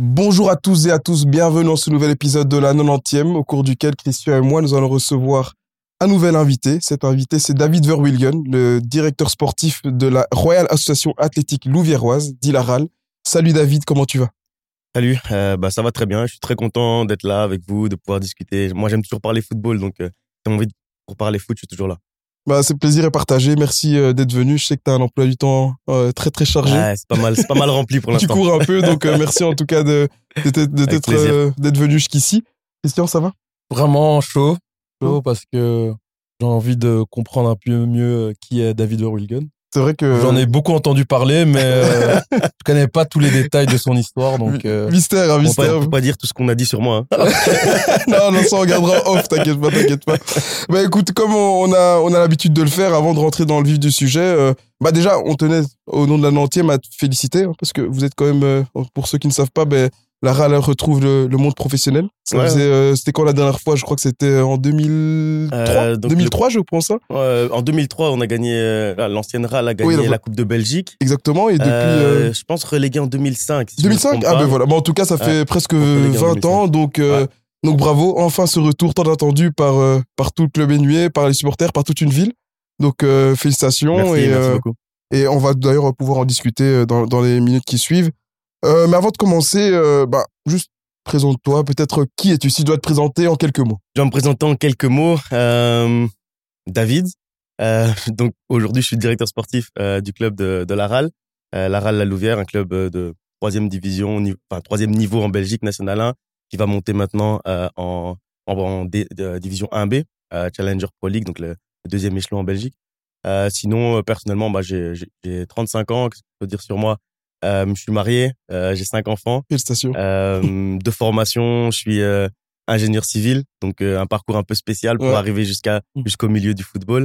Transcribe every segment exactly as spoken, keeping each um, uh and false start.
Bonjour à tous et à tous, bienvenue dans ce nouvel épisode de la quatre-vingt-dixième, au cours duquel Christian et moi, nous allons recevoir un nouvel invité. Cet invité, c'est David Verwilgen, le directeur sportif de la Royal Association Athlétique Louviéroise, dit la R A L. Salut David, comment tu vas? Salut, euh, bah ça va très bien. Je suis très content d'être là avec vous, de pouvoir discuter. Moi, j'aime toujours parler football, donc euh, si t'as envie de pour parler foot, je suis toujours là. Bah, c'est plaisir est partagé. Merci euh, d'être venu. Je sais que tu as un emploi du temps euh, très très chargé. Ouais, c'est pas mal, c'est pas mal rempli pour l'instant. Tu cours un peu, donc euh, merci en tout cas de, de, de, de d'être, euh, d'être venu jusqu'ici. Christian, ça va? Vraiment chaud, chaud parce que j'ai envie de comprendre un peu mieux qui est David Verwilgen. C'est vrai que j'en ai beaucoup entendu parler, mais euh, je connais pas tous les détails de son histoire, donc euh... mystère, hein, mystère. On peut pas, pas dire tout ce qu'on a dit sur moi. Hein. non, non, ça on regardera off. T'inquiète pas, t'inquiète pas. Bah écoute, comme on a on a l'habitude de le faire, avant de rentrer dans le vif du sujet, euh, bah déjà on tenait au nom de la quatre-vingt-dixième à te féliciter hein, parce que vous êtes quand même, euh, pour ceux qui ne savent pas, ben la R A L retrouve le, le monde professionnel. Ça ouais, faisait, ouais. Euh, c'était quand la dernière fois? Je crois que c'était en deux mille trois. Euh, deux mille trois, le... je pense ça. Euh, en deux mille trois, on a gagné, euh, l'ancienne R A L a gagné oui, la Coupe de Belgique. Exactement. Et depuis, euh, euh... je pense relégué en deux mille cinq. Si deux mille cinq. Ah ben voilà. Bon, en tout cas, ça fait ouais. presque vingt ans. Donc, euh, ouais. donc bravo. Enfin, ce retour tant attendu par euh, par tout le club énué, par les supporters, par toute une ville. Donc, euh, félicitations. Merci, et, merci euh, beaucoup. Et on va d'ailleurs pouvoir en discuter dans dans les minutes qui suivent. Euh, mais avant de commencer, euh, bah juste présente-toi, peut-être qui es-tu si tu dois te présenter en quelques mots. Je vais me présenter en quelques mots. Euh, David. Euh, donc aujourd'hui, je suis directeur sportif euh, du club de, de la R A L. Euh, la R A L La Louvière, un club de troisième division, niveau, enfin troisième niveau en Belgique National un, qui va monter maintenant euh, en, en, en D, de, division un B, euh, Challenger Pro League, donc le, le deuxième échelon en Belgique. Euh, sinon, euh, personnellement, bah j'ai, j'ai, j'ai trente-cinq ans, qu'est-ce qu'on peut dire sur moi? Euh, je suis marié, euh, j'ai cinq enfants. Félicitations. Euh, de formation, je suis euh, ingénieur civil, donc euh, un parcours un peu spécial pour ouais. arriver jusqu'à jusqu'au milieu du football.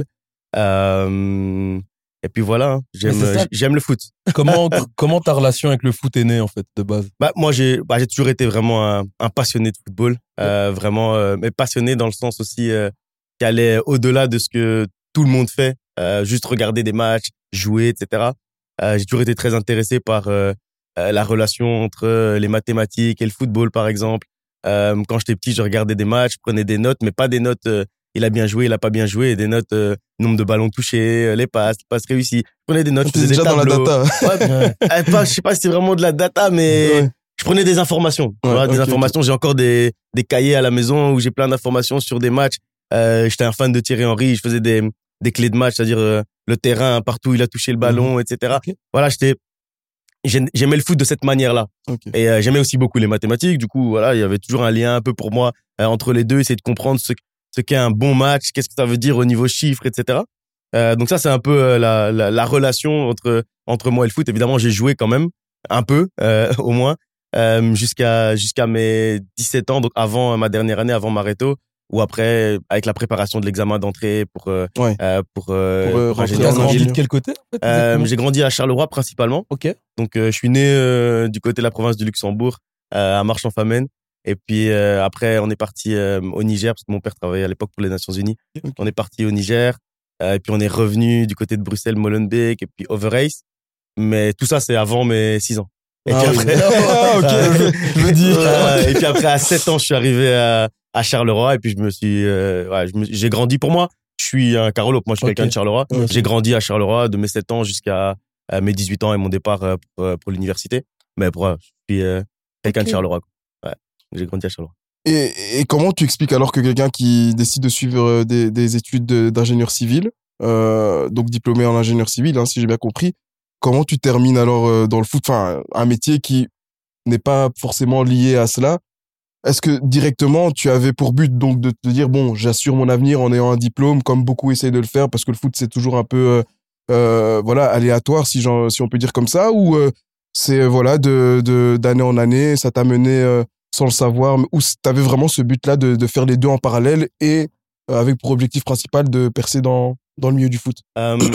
Euh, et puis voilà, hein, j'aime j'aime le foot. Comment comment ta relation avec le foot est née en fait de base? Bah moi j'ai bah j'ai toujours été vraiment un, un passionné de football, euh, ouais. vraiment euh, mais passionné dans le sens aussi euh, qui allait au-delà de ce que tout le monde fait, euh, juste regarder des matchs, jouer, et cetera. Euh, j'ai toujours été très intéressé par euh, euh, la relation entre euh, les mathématiques et le football, par exemple. Euh, quand j'étais petit, je regardais des matchs, je prenais des notes, mais pas des notes euh, il a bien joué, il a pas bien joué, des notes euh, nombre de ballons touchés, euh, les passes, les passes réussies. Je prenais des notes, je faisais déjà des tableaux. Dans la data. Ouais, euh, pas, je sais pas si c'est vraiment de la data, mais ouais. je prenais des informations. Ouais, voilà, okay, des informations. Okay. J'ai encore des des cahiers à la maison où j'ai plein d'informations sur des matchs. Euh, j'étais un fan de Thierry Henry, je faisais des des clés de match, c'est-à-dire euh, le terrain, partout où il a touché le ballon, mmh. et cetera. Okay. Voilà, j'étais, j'aimais le foot de cette manière-là. Okay. Et euh, j'aimais aussi beaucoup les mathématiques. Du coup, voilà, il y avait toujours un lien un peu pour moi euh, entre les deux, essayer de comprendre ce, ce qu'est un bon match, qu'est-ce que ça veut dire au niveau chiffres, et cetera. Euh, donc ça, c'est un peu euh, la, la, la relation entre entre moi et le foot. Évidemment, j'ai joué quand même un peu, euh, au moins, euh, jusqu'à jusqu'à mes dix-sept ans, donc avant ma dernière année, avant Mareto. Ou après, avec la préparation de l'examen d'entrée pour euh, ouais. euh, pour, euh, pour, euh, pour ingénieur. Tu as grandi de quel côté en fait, euh, J'ai grandi à Charleroi principalement. Ok. Donc euh, je suis né euh, du côté de la province du Luxembourg, euh, à Marche-en-Famenne. Et puis euh, après, on est parti euh, au Niger parce que mon père travaillait à l'époque pour les Nations Unies. Okay. On est parti au Niger. Euh, et puis on est revenu du côté de Bruxelles, Molenbeek et puis Overijse. Mais tout ça, c'est avant mes six ans. Et ah, puis oui. après, ah, ok. je me dis. Euh, et puis après, à sept ans, je suis arrivé à à Charleroi et puis je me suis euh, ouais, je me, j'ai grandi pour moi je suis un Carolo moi je suis okay. quelqu'un de Charleroi okay. J'ai grandi à Charleroi de mes sept ans jusqu'à euh, mes dix-huit ans et mon départ euh, pour, euh, pour l'université mais pour euh, je suis euh, quelqu'un okay. de Charleroi ouais j'ai grandi à Charleroi. Et, et comment tu expliques alors que quelqu'un qui décide de suivre des, des études de, d'ingénieur civil euh, donc diplômé en ingénieur civil hein, si j'ai bien compris, comment tu termines alors euh, dans le foot, enfin un métier qui n'est pas forcément lié à cela? Est-ce que directement tu avais pour but donc de te dire bon j'assure mon avenir en ayant un diplôme comme beaucoup essayent de le faire parce que le foot c'est toujours un peu euh, euh, voilà aléatoire si j'en, si on peut dire comme ça ou euh, c'est voilà de de d'année en année ça t'a mené euh, sans le savoir ou t'avais vraiment ce but là de de faire les deux en parallèle et euh, avec pour objectif principal de percer dans dans le milieu du foot? Il euh,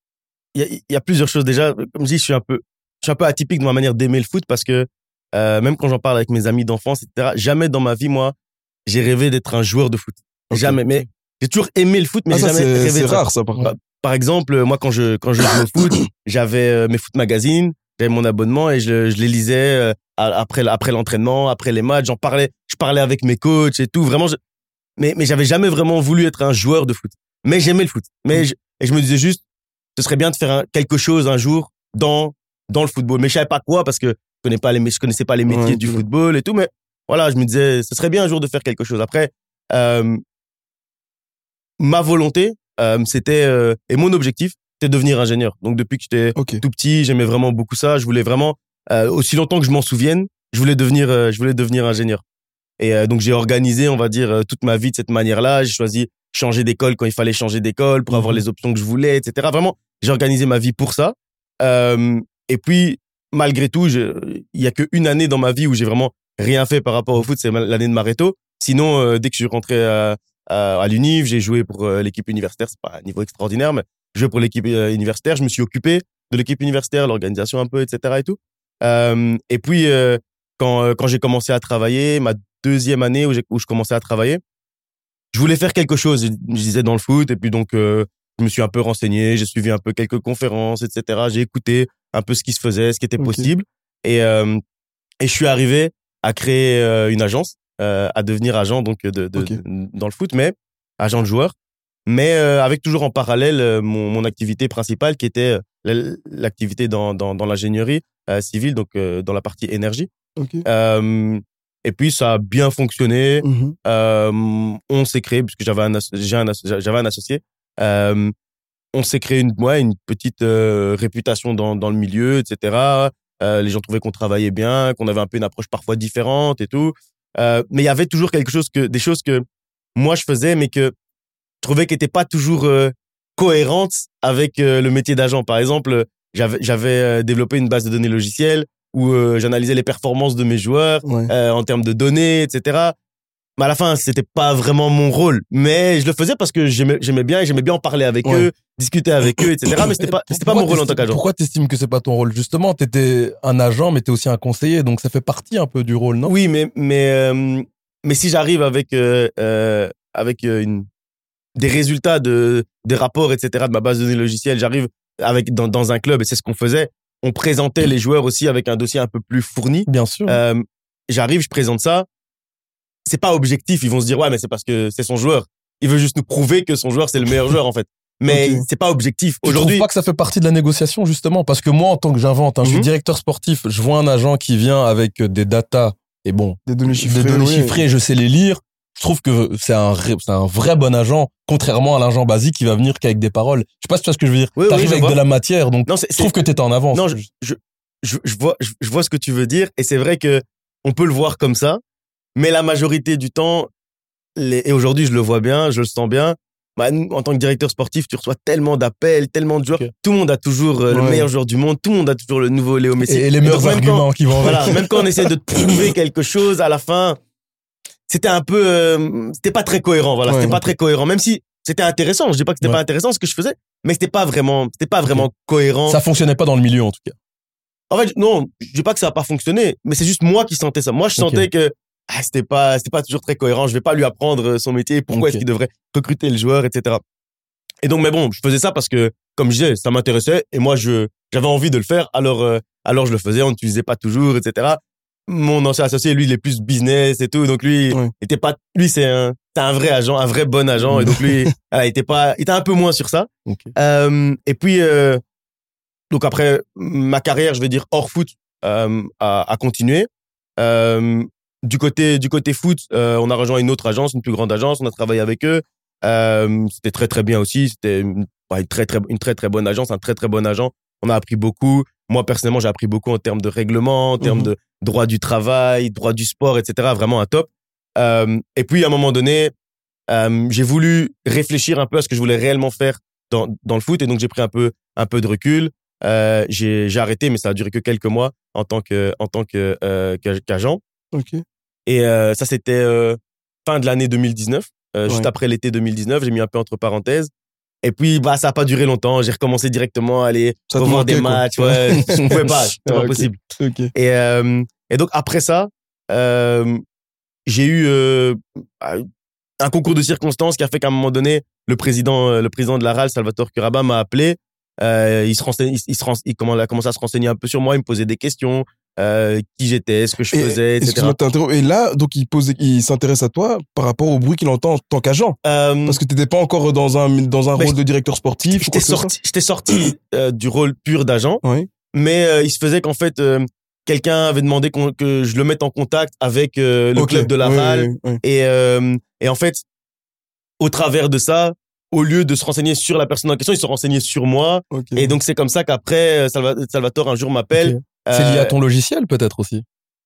y a il y a plusieurs choses déjà comme je dis je suis un peu je suis un peu atypique dans ma manière d'aimer le foot parce que Euh, même quand j'en parle avec mes amis d'enfance, et cetera, jamais dans ma vie, moi, j'ai rêvé d'être un joueur de foot. Okay. Jamais. Mais j'ai toujours aimé le foot, mais ah, j'ai ça, jamais c'est, rêvé c'est de ça. rare, ça, par contre. Par exemple, moi, quand je, quand je jouais au foot, j'avais euh, mes foot magazines, j'avais mon abonnement et je, je les lisais après, après l'entraînement, après les matchs. J'en parlais, je parlais avec mes coachs et tout. Vraiment, je, mais, mais j'avais jamais vraiment voulu être un joueur de foot. Mais j'aimais le foot. Mais je, et je me disais juste, ce serait bien de faire un, quelque chose un jour dans, dans le football. Mais je savais pas quoi parce que je connais pas les, je connaissais pas les métiers ouais, du ouais. football et tout. Mais voilà, je me disais, ce serait bien un jour de faire quelque chose. Après, euh, ma volonté, euh, c'était, euh, et mon objectif, c'était de devenir ingénieur. Donc, depuis que j'étais okay. tout petit, j'aimais vraiment beaucoup ça. Je voulais vraiment, euh, aussi longtemps que je m'en souvienne, je voulais devenir, euh, je voulais devenir ingénieur. Et euh, donc, j'ai organisé, on va dire, euh, toute ma vie de cette manière-là. J'ai choisi changer d'école quand il fallait changer d'école pour mmh. avoir les options que je voulais, et cetera. Vraiment, j'ai organisé ma vie pour ça. Euh, et puis, malgré tout, il y a qu'une année dans ma vie où j'ai vraiment rien fait par rapport au foot, c'est l'année de Mareto. Sinon, euh, dès que je suis rentré à, à, à l'Univ, j'ai joué pour euh, l'équipe universitaire. C'est pas un niveau extraordinaire, mais je jouais pour l'équipe euh, universitaire. Je me suis occupé de l'équipe universitaire, l'organisation un peu, et cetera. Et tout. Euh, et puis, euh, quand quand j'ai commencé à travailler, ma deuxième année où, où je commençais à travailler, je voulais faire quelque chose. Je, je disais dans le foot, et puis donc euh, je me suis un peu renseigné, j'ai suivi un peu quelques conférences, et cetera. J'ai écouté un peu ce qui se faisait, ce qui était okay. possible, et euh, et je suis arrivé à créer euh, une agence, euh, à devenir agent donc de, de, okay. de dans le foot, mais agent de joueur, mais euh, avec toujours en parallèle euh, mon mon activité principale qui était euh, l'activité dans dans dans l'ingénierie euh, civile, donc euh, dans la partie énergie. Okay. Euh, et puis ça a bien fonctionné. Mmh. Euh, on s'est créé puisque j'avais un j'ai un j'avais un associé. Euh, on s'est créé une ouais une petite euh, réputation dans dans le milieu, et cetera. Euh, les gens trouvaient qu'on travaillait bien, qu'on avait un peu une approche parfois différente et tout. Euh, mais il y avait toujours quelque chose que des choses que moi je faisais, mais que je trouvais qu'étaient pas toujours euh, cohérentes avec euh, le métier d'agent. Par exemple, j'avais j'avais développé une base de données logicielle où euh, j'analysais les performances de mes joueurs ouais. euh, en termes de données, et cetera. Mais à la fin, c'était pas vraiment mon rôle. Mais je le faisais parce que j'aimais, j'aimais bien et j'aimais bien en parler avec ouais. eux, discuter avec eux, et cetera. Mais c'était pas, c'était pas mon rôle en tant qu'agent. Pourquoi t'estimes que c'est pas ton rôle? Justement, t'étais un agent, mais t'es aussi un conseiller, donc ça fait partie un peu du rôle, non? Oui, mais mais euh, mais si j'arrive avec euh, euh, avec une des résultats de des rapports, et cetera de ma base de données logicielle, j'arrive avec dans dans un club et c'est ce qu'on faisait. On présentait les joueurs aussi avec un dossier un peu plus fourni. Bien sûr. Euh, j'arrive, je présente ça. C'est pas objectif. Ils vont se dire, ouais, mais c'est parce que c'est son joueur. Il veut juste nous prouver que son joueur, c'est le meilleur joueur, en fait. Mais okay. c'est pas objectif. Tu Aujourd'hui. Tu trouves pas que ça fait partie de la négociation, justement? Parce que moi, en tant que j'invente, hein, mm-hmm. je suis directeur sportif, je vois un agent qui vient avec des datas et bon. Des données chiffrées. Des données oui. chiffrées, je sais les lire. Je trouve que c'est un, c'est un vrai bon agent, contrairement à l'agent basique qui va venir qu'avec des paroles. Je sais pas si tu vois ce que je veux dire. Oui, T'arrives oui, avec vois. de la matière, donc non, je trouve que t'es en avance. Non, je, je, je, je vois, je, je vois ce que tu veux dire, et c'est vrai que on peut le voir comme ça, mais la majorité du temps, les, et aujourd'hui je le vois bien, je le sens bien. Bah, nous, en tant que directeur sportif, tu reçois tellement d'appels, tellement de joueurs. Okay. Tout le monde a toujours euh, ouais. le meilleur joueur du monde. Tout le monde a toujours le nouveau Léo Messi. Et, et les meilleurs arguments quand, qui vont. Voilà, même quand on essaie de te prouver quelque chose, à la fin, c'était un peu, euh, c'était pas très cohérent. Voilà, ouais, c'était okay. pas très cohérent. Même si c'était intéressant, je dis pas que c'était ouais. pas intéressant ce que je faisais, mais c'était pas vraiment, c'était pas vraiment okay. cohérent. Ça fonctionnait pas dans le milieu en tout cas. En fait, non, je dis pas que ça a pas fonctionné, mais c'est juste moi qui sentais ça. Moi, je sentais okay. que ah, c'était pas, c'était pas toujours très cohérent. Je vais pas lui apprendre son métier. Pourquoi okay. est-ce qu'il devrait recruter le joueur, et cetera. Et donc, mais bon, je faisais ça parce que, comme je disais, ça m'intéressait et moi, je, j'avais envie de le faire. Alors, euh, alors je le faisais. On n'utilisait pas toujours, et cetera. Mon ancien associé, lui, il est plus business et tout. Donc lui, ouais. était pas, lui, c'est un, c'est un vrai agent, un vrai bon agent. Et donc lui, il était pas, il était un peu moins sur ça. Okay. Euh, et puis, euh, donc après ma carrière, je vais dire hors foot, euh, a, a continué. Euh, du côté, du côté foot, euh, on a rejoint une autre agence, une plus grande agence. On a travaillé avec eux. Euh, c'était très très bien aussi. C'était une, une très très une très très bonne agence, un très très bon agent. On a appris beaucoup. Moi personnellement, j'ai appris beaucoup en termes de règlement, en termes mmh. de droit du travail, droit du sport, et cetera. Vraiment un top. Euh, et puis à un moment donné, euh, j'ai voulu réfléchir un peu à ce que je voulais réellement faire dans dans le foot, et donc j'ai pris un peu un peu de recul. Euh, j'ai j'ai arrêté, mais ça a duré que quelques mois en tant que en tant que euh, qu'agent. Ok. Et euh, ça c'était euh, fin de l'année deux mille dix-neuf. Euh, ouais. Juste après l'été deux mille dix-neuf, j'ai mis un peu entre parenthèses. Et puis, bah, ça a pas duré longtemps. J'ai recommencé directement à aller ça revoir manquait, des matchs. Quoi. Ouais, je pouvais pas, c'était pas okay. possible. Okay. Et, euh, et donc, après ça, euh, j'ai eu euh, un concours de circonstances qui a fait qu'à un moment donné, le président, le président de la R A L, Salvatore Curaba, m'a appelé Euh, il se renseigne, il, il se renseigne, il commence, il a commencé à se renseigner un peu sur moi, il me posait des questions, euh, qui j'étais, ce que je et, faisais, et cetera. Et là, donc il pose, il s'intéresse à toi par rapport au bruit qu'il entend en tant qu'agent. Euh, Parce que t'étais pas encore dans un dans un rôle de directeur sportif. J'étais sorti, j'étais sorti euh, du rôle pur d'agent, oui. mais euh, il se faisait qu'en fait euh, quelqu'un avait demandé qu'on, que je le mette en contact avec euh, le okay. club de Laval, oui, oui, oui. et euh, et en fait au travers de ça, au lieu de se renseigner sur la personne en question, il se renseignait sur moi. Okay. Et donc, c'est comme ça qu'après, Salvatore, un jour, m'appelle. Okay. C'est euh, lié à ton logiciel, peut-être, aussi?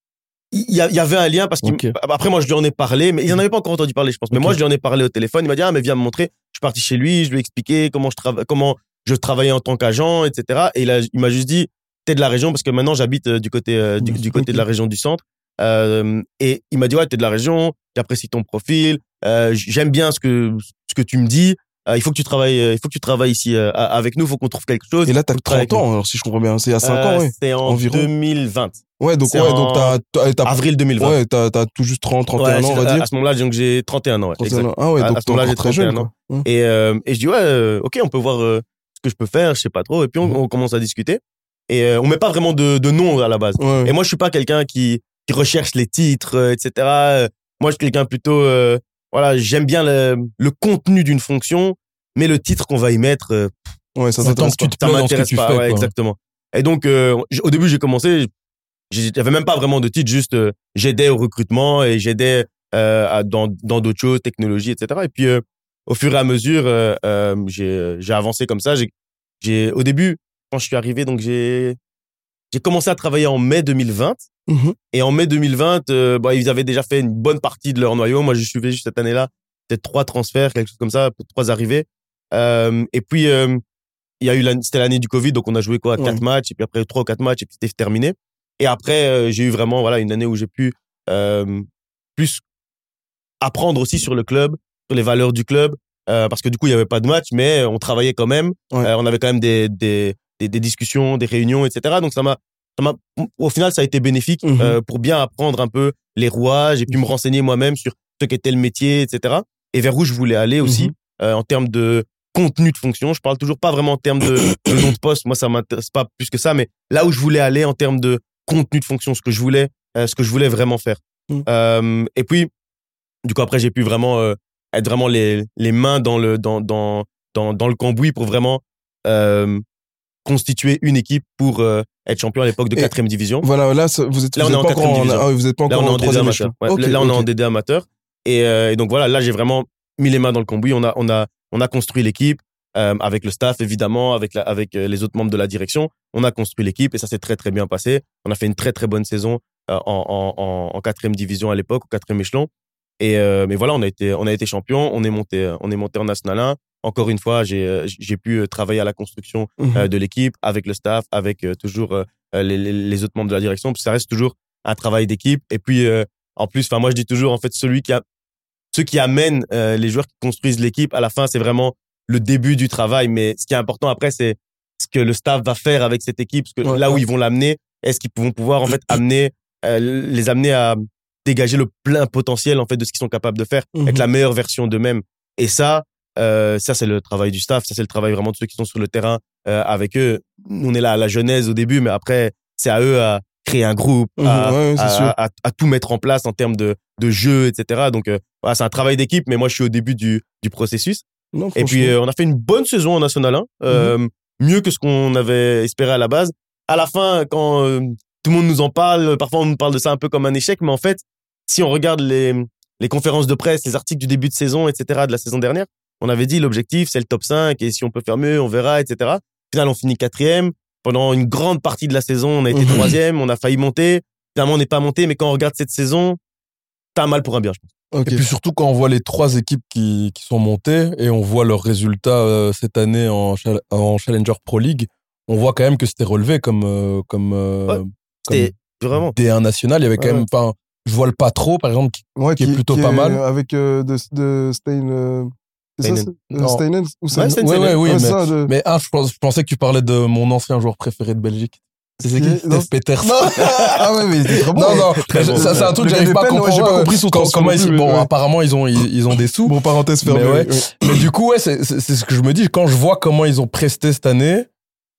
Il y, y avait un lien parce qu'après, okay. moi, je lui en ai parlé, mais il n'en avait pas encore entendu parler, je pense. Mais okay. moi, je lui en ai parlé au téléphone. Il m'a dit, ah, mais viens me montrer. Je suis parti chez lui, je lui ai expliqué comment je travaille, comment je travaillais en tant qu'agent, et cetera. Et il, a, il m'a juste dit, t'es de la région, parce que maintenant, j'habite du côté, euh, du, du côté okay. de la région du centre. Euh, et il m'a dit, ouais, t'es de la région, j'apprécie ton profil, euh, j'aime bien ce que, ce que tu me dis. Euh, il faut que tu travailles, euh, il faut que tu travailles ici euh, avec nous. Il faut qu'on trouve quelque chose. Et là, t'as trente ans, alors si je comprends bien, c'est à cinq euh, ans, ouais. C'est en environ. deux mille vingt. Ouais, donc c'est ouais, donc t'as, t'as, t'as avril deux mille vingt. Ouais, t'as, t'as tout juste trente, trente et un ouais, ans, on va dire. À ce moment-là, donc j'ai trente et un ans. Ouais, trente et un ans. Ah ouais, donc à ce moment-là, j'ai très jeune. Quoi. Ans. Et euh, et je dis ouais, euh, ok, on peut voir euh, ce que je peux faire, je sais pas trop. Et puis on, mmh. on commence à discuter. Et euh, on met pas vraiment de, de nom à la base. Ouais. Et moi, je suis pas quelqu'un qui qui recherche les titres, euh, et cetera. Moi, je suis quelqu'un plutôt, euh, voilà, j'aime bien le, le contenu d'une fonction. Mais le titre qu'on va y mettre, euh, ouais, ça t'intéresse pas. Ça m'intéresse pas, fais, ouais, exactement. Et donc, euh, au début, j'ai commencé, j'avais même pas vraiment de titre, juste euh, j'aidais au recrutement et j'aidais euh, à, dans dans d'autres choses, technologie, et cetera. Et puis, euh, au fur et à mesure, euh, euh, j'ai j'ai avancé comme ça. J'ai j'ai au début, quand je suis arrivé, donc j'ai j'ai commencé à travailler en mai deux mille vingt. Mm-hmm. Et en mai deux mille vingt, euh, bah, ils avaient déjà fait une bonne partie de leur noyau. Moi, je suivais juste cette année-là, peut-être trois transferts, quelque chose comme ça, trois arrivées. Euh, et puis, euh, il y a eu l'année, c'était l'année du Covid, donc on a joué quoi, quatre ouais. matchs, et puis après trois ou quatre matchs, et puis c'était terminé. Et après, euh, j'ai eu vraiment, voilà, une année où j'ai pu, euh, plus apprendre aussi sur le club, sur les valeurs du club, euh, parce que du coup, il y avait pas de match, mais on travaillait quand même, ouais. euh, on avait quand même des, des, des, des discussions, des réunions, et cetera. Donc ça m'a, ça m'a, au final, ça a été bénéfique, mm-hmm. euh, pour bien apprendre un peu les rouages, et puis me renseigner moi-même sur ce qu'était le métier, et cetera. Et vers où je voulais aller aussi, mm-hmm. euh, en termes de contenu de fonction. Je parle toujours pas vraiment en termes de, de nom de poste. Moi, ça m'intéresse pas plus que ça, mais là où je voulais aller en termes de contenu de fonction, ce que je voulais, euh, ce que je voulais vraiment faire. Mm. Euh, et puis, du coup, après, j'ai pu vraiment euh, être vraiment les les mains dans le dans dans dans dans le cambouis pour vraiment euh, constituer une équipe pour euh, être champion à l'époque de quatrième division. Voilà, là, vous êtes, là, vous on êtes est en quatrième division. En, ah, vous êtes pas encore là, on en troisième amateur. Ouais, okay, là, on okay. est en D D amateur. Et, euh, et donc voilà, là, j'ai vraiment mis les mains dans le cambouis. On a on a on a construit l'équipe. Euh, avec le staff évidemment, avec la, avec euh, les autres membres de la direction, on a construit l'équipe et ça s'est très très bien passé. On a fait une très très bonne saison euh, en en en quatrième division à l'époque, au quatrième échelon. Et euh, mais voilà, on a été on a été champion, on est monté on est monté en National un. Encore une fois, j'ai j'ai pu travailler à la construction mmh. euh, de l'équipe avec le staff, avec euh, toujours euh, les, les les autres membres de la direction. Parce que ça reste toujours un travail d'équipe. Et puis euh, en plus, enfin moi je dis toujours en fait celui qui a ceux qui amènent euh, les joueurs qui construisent l'équipe à la fin, c'est vraiment le début du travail, mais ce qui est important après, c'est ce que le staff va faire avec cette équipe, parce que ouais, là où ouais. ils vont l'amener, est-ce qu'ils vont pouvoir en fait amener, euh, les amener à dégager le plein potentiel en fait de ce qu'ils sont capables de faire, mm-hmm. avec la meilleure version d'eux-mêmes. Et ça, euh, ça c'est le travail du staff, ça c'est le travail vraiment de ceux qui sont sur le terrain euh, avec eux. Nous, on est là à la genèse au début, mais après c'est à eux à créer un groupe, mmh, à, ouais, à, à, à tout mettre en place en termes de, de jeu, et cetera. Donc euh, voilà, c'est un travail d'équipe, mais moi je suis au début du, du processus. Non, et puis euh, on a fait une bonne saison en National un, euh, mmh. mieux que ce qu'on avait espéré à la base. À la fin, quand euh, tout le monde nous en parle, parfois on nous parle de ça un peu comme un échec, mais en fait, si on regarde les les conférences de presse, les articles du début de saison, et cetera de la saison dernière, on avait dit l'objectif c'est le top cinq et si on peut faire mieux, on verra, et cetera. Au final, on finit quatrième. Pendant une grande partie de la saison, on a été mmh. troisième, on a failli monter. Finalement, on n'est pas monté, mais quand on regarde cette saison, t'as un mal pour un bien, je pense. Okay. Et puis surtout quand on voit les trois équipes qui, qui sont montées et on voit leurs résultats euh, cette année en, en Challenger Pro League, on voit quand même que c'était relevé comme euh, comme, euh, ouais, comme vraiment D un national. Il y avait quand ouais. même pas, je vois le Patro par exemple qui, ouais, qui, qui est plutôt qui pas est mal avec euh, de de Stein. Euh... C'est ça, c'est Steinen ou Steinen? Ouais, ouais, oui, ouais, mais, ça, de... mais ah, je, pense, je pensais que tu parlais de mon ancien joueur préféré de Belgique. C'est qui? Stef Peters. Ah ouais, mais c'est trop bon. Non, non, ça, c'est un truc que j'arrive pas à comprendre. J'ai pas compris son comment ils, bon, apparemment, ils ont, ils, ils ont des sous. Bon, parenthèse fermée. Mais, ouais. mais du coup, ouais, c'est, c'est, c'est ce que je me dis. Quand je vois comment ils ont presté cette année,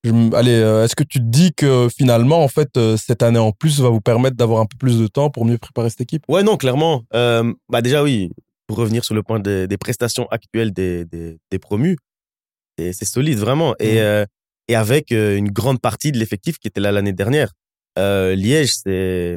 je, allez, euh, est-ce que tu te dis que finalement, en fait, euh, cette année en plus va vous permettre d'avoir un peu plus de temps pour mieux préparer cette équipe? Ouais, non, clairement. Euh, bah déjà, oui, pour revenir sur le point des, des prestations actuelles des, des, des promus, c'est, c'est solide, vraiment. Et, mmh. euh, et avec euh, une grande partie de l'effectif qui était là l'année dernière. Euh, Liège, c'est...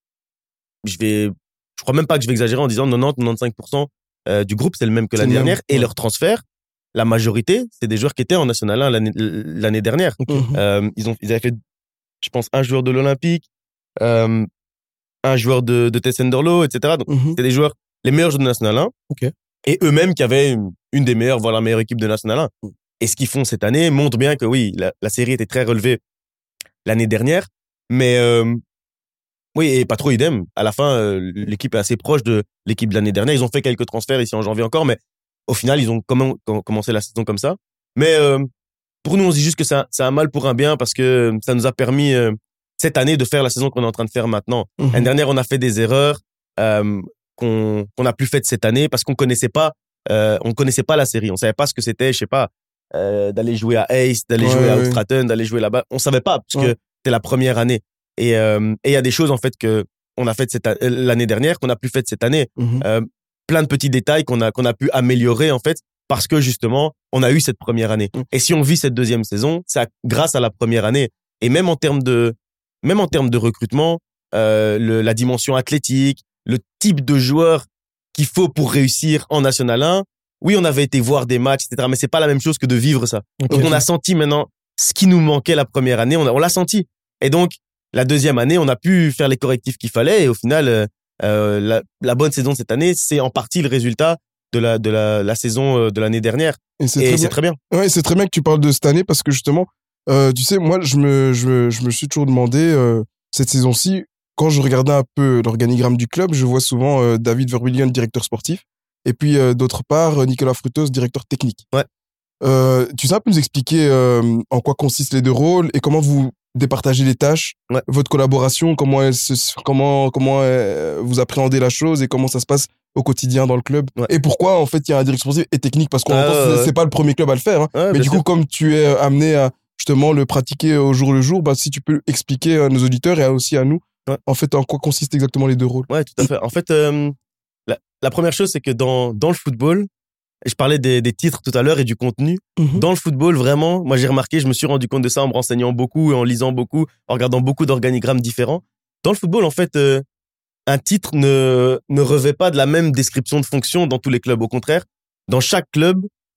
Je vais... Je crois même pas que je vais exagérer en disant quatre-vingt-dix à quatre-vingt-quinze pour cent euh, du groupe, c'est le même que c'est l'année dernière. Et ouais. Leur transfert, la majorité, c'est des joueurs qui étaient en National un l'année, l'année dernière. Okay. Euh, ils, ont, ils avaient fait, je pense, un joueur de l'Olympique, euh, un joueur de, de Tessenderlo, et cetera. Donc, mm-hmm. C'était des joueurs, les meilleurs joueurs de National un. Okay. Et eux-mêmes qui avaient une, une des meilleures, voire la meilleure équipe de National un. Mm. Et ce qu'ils font cette année montre bien que oui, la, la série était très relevée l'année dernière. Mais euh, oui, et pas trop idem. À la fin, euh, l'équipe est assez proche de l'équipe de l'année dernière. Ils ont fait quelques transferts ici en janvier encore, mais au final, ils ont comment, commencé la saison comme ça. Mais euh, pour nous, on se dit juste que c'est un, c'est un mal pour un bien parce que ça nous a permis euh, cette année de faire la saison qu'on est en train de faire maintenant. Mm-hmm. L'année dernière, on a fait des erreurs euh, qu'on qu'on a plus faites cette année parce qu'on connaissait pas, euh, on connaissait pas la série. On savait pas ce que c'était, je sais pas, euh, d'aller jouer à Ace, d'aller ouais, jouer ouais. à Outstratton, d'aller jouer là-bas. On savait pas parce ouais. que c'était la première année. Et euh, et il y a des choses en fait que on a faites cette a- l'année dernière qu'on a plus faites cette année. Mm-hmm. Euh, plein de petits détails qu'on a qu'on a pu améliorer en fait parce que justement on a eu cette première année. Mm. Et si on vit cette deuxième saison, c'est grâce à la première année. Et même en termes de même en termes de recrutement, euh, le, la dimension athlétique, le type de joueur qu'il faut pour réussir en National un. Oui, on avait été voir des matchs, et cetera. Mais c'est pas la même chose que de vivre ça. Okay. Donc on a senti maintenant ce qui nous manquait la première année. On, a, on l'a senti. Et donc la deuxième année, on a pu faire les correctifs qu'il fallait. Et au final, euh, euh, la, la bonne saison de cette année, c'est en partie le résultat de la de la, la saison de l'année dernière. Et c'est, et très, c'est bien. très bien. Ouais, c'est très bien que tu parles de cette année parce que justement, euh, tu sais, moi, je me je je me suis toujours demandé euh, cette saison-ci, quand je regardais un peu l'organigramme du club, je vois souvent euh, David Vermeulen, directeur sportif, et puis euh, d'autre part Nicolas Frutos, directeur technique. Ouais. Euh, tu sais un peu nous expliquer euh, en quoi consistent les deux rôles et comment vous départagez les tâches, ouais. votre collaboration, comment elle se, comment comment elle, vous appréhendez la chose et comment ça se passe au quotidien dans le club ouais. et pourquoi en fait il y a un directeur sportif et technique parce qu'on ah, entend ouais, c'est, ouais. c'est pas le premier club à le faire hein. ouais, mais du sûr. coup comme tu es amené à justement le pratiquer au jour le jour, bah si tu peux expliquer à nos auditeurs et aussi à nous ouais. en fait en quoi consistent exactement les deux rôles. Ouais, tout à fait. En fait euh, la, la première chose c'est que dans dans le football, je parlais des, des titres tout à l'heure et du contenu. Mm-hmm. Dans le football, vraiment, moi j'ai remarqué, je me suis rendu compte de ça en me renseignant beaucoup, en lisant beaucoup, en regardant beaucoup d'organigrammes différents. Dans le football, en fait, euh, un titre ne ne revêt pas de la même description de fonction dans tous les clubs. Au contraire, dans chaque club,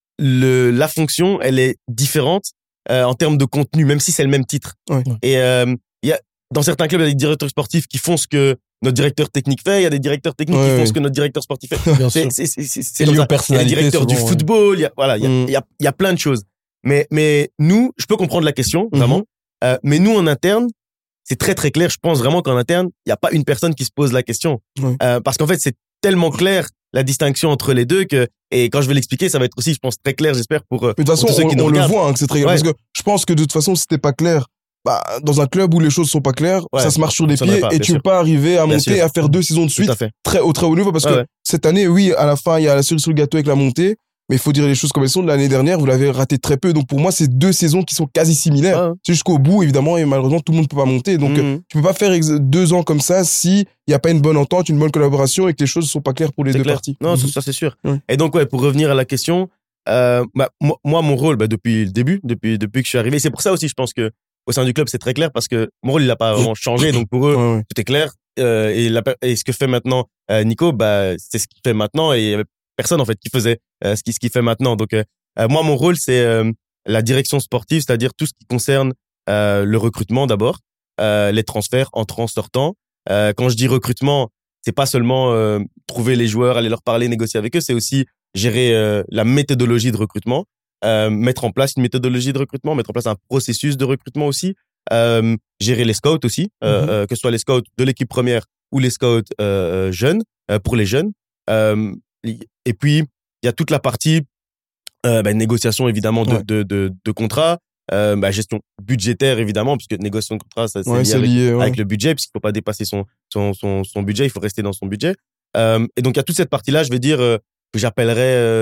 le la fonction, elle est différente euh, en termes de contenu, même si c'est le même titre. Ouais. Et euh, il y a dans certains clubs, il y a des directeurs sportifs qui font ce que notre directeur technique fait, il y a des directeurs techniques ouais, qui font ouais. ce que notre directeur sportif fait. Bien c'est, sûr. c'est, c'est, c'est, c'est lié aux personnalités. Il y a des directeurs souvent, du ouais. football, il y a, voilà, il y a, mm. il y a, il y a plein de choses. Mais, mais nous, je peux comprendre la question, vraiment. Mm-hmm. Euh, mais nous, en interne, c'est très, très clair. Je pense vraiment qu'en interne, il n'y a pas une personne qui se pose la question. Ouais. Euh, parce qu'en fait, c'est tellement clair, la distinction entre les deux que, et quand je vais l'expliquer, ça va être aussi, je pense, très clair, j'espère, pour, mais de toute façon, pour tous ceux qui on, nous on regardent. le voit, hein, que c'est très clair. Ouais. Parce que je pense que de toute façon, si c'était pas clair, bah, dans un club où les choses sont pas claires, ouais, ça se marche sur les pieds pas, et tu sûr. peux pas arriver à bien monter, sûr. à faire deux saisons de suite très, au très haut niveau parce ouais, que ouais. cette année, oui, à la fin, il y a la cerise sur le gâteau avec la montée, mais il faut dire les choses comme elles sont. L'année dernière, vous l'avez raté très peu. Donc, pour moi, c'est deux saisons qui sont quasi similaires. Ouais, ouais. C'est jusqu'au bout, évidemment, et malheureusement, tout le monde peut pas monter. Donc, mm-hmm. tu peux pas faire deux ans comme ça si il y a pas une bonne entente, une bonne collaboration et que les choses sont pas claires pour les c'est deux clair. parties. Non, mm-hmm. ça, c'est sûr. Ouais. Et donc, ouais, pour revenir à la question, euh, bah, moi, moi, mon rôle, bah, depuis le début, depuis, depuis que je suis arrivé, c'est pour ça aussi, je pense que au sein du club, c'est très clair parce que mon rôle, il a pas vraiment changé. Donc, pour eux, ouais, ouais. tout est clair. Euh, et, la, et ce que fait maintenant euh, Nico, bah, c'est ce qu'il fait maintenant et il y avait personne, en fait, qui faisait euh, ce qu'il ce qu'il fait maintenant. Donc, euh, moi, mon rôle, c'est euh, la direction sportive, c'est-à-dire tout ce qui concerne euh, le recrutement d'abord, euh, les transferts entrants, sortants. Euh, quand je dis recrutement, c'est pas seulement euh, trouver les joueurs, aller leur parler, négocier avec eux, c'est aussi gérer euh, la méthodologie de recrutement. Euh, mettre en place une méthodologie de recrutement, mettre en place un processus de recrutement aussi, euh, gérer les scouts aussi, euh, mm-hmm. euh, que ce soit les scouts de l'équipe première ou les scouts euh, jeunes, euh, pour les jeunes. Euh, et puis, il y a toute la partie euh, bah, négociation évidemment de, ouais. de, de, de contrats, euh, bah, gestion budgétaire évidemment, puisque négociation de contrat, ça, c'est ouais, lié, c'est avec, lié ouais. avec le budget, puisqu'il ne faut pas dépasser son, son, son, son budget, il faut rester dans son budget. Euh, et donc, il y a toute cette partie-là, je vais dire, euh, que j'appellerais... Euh,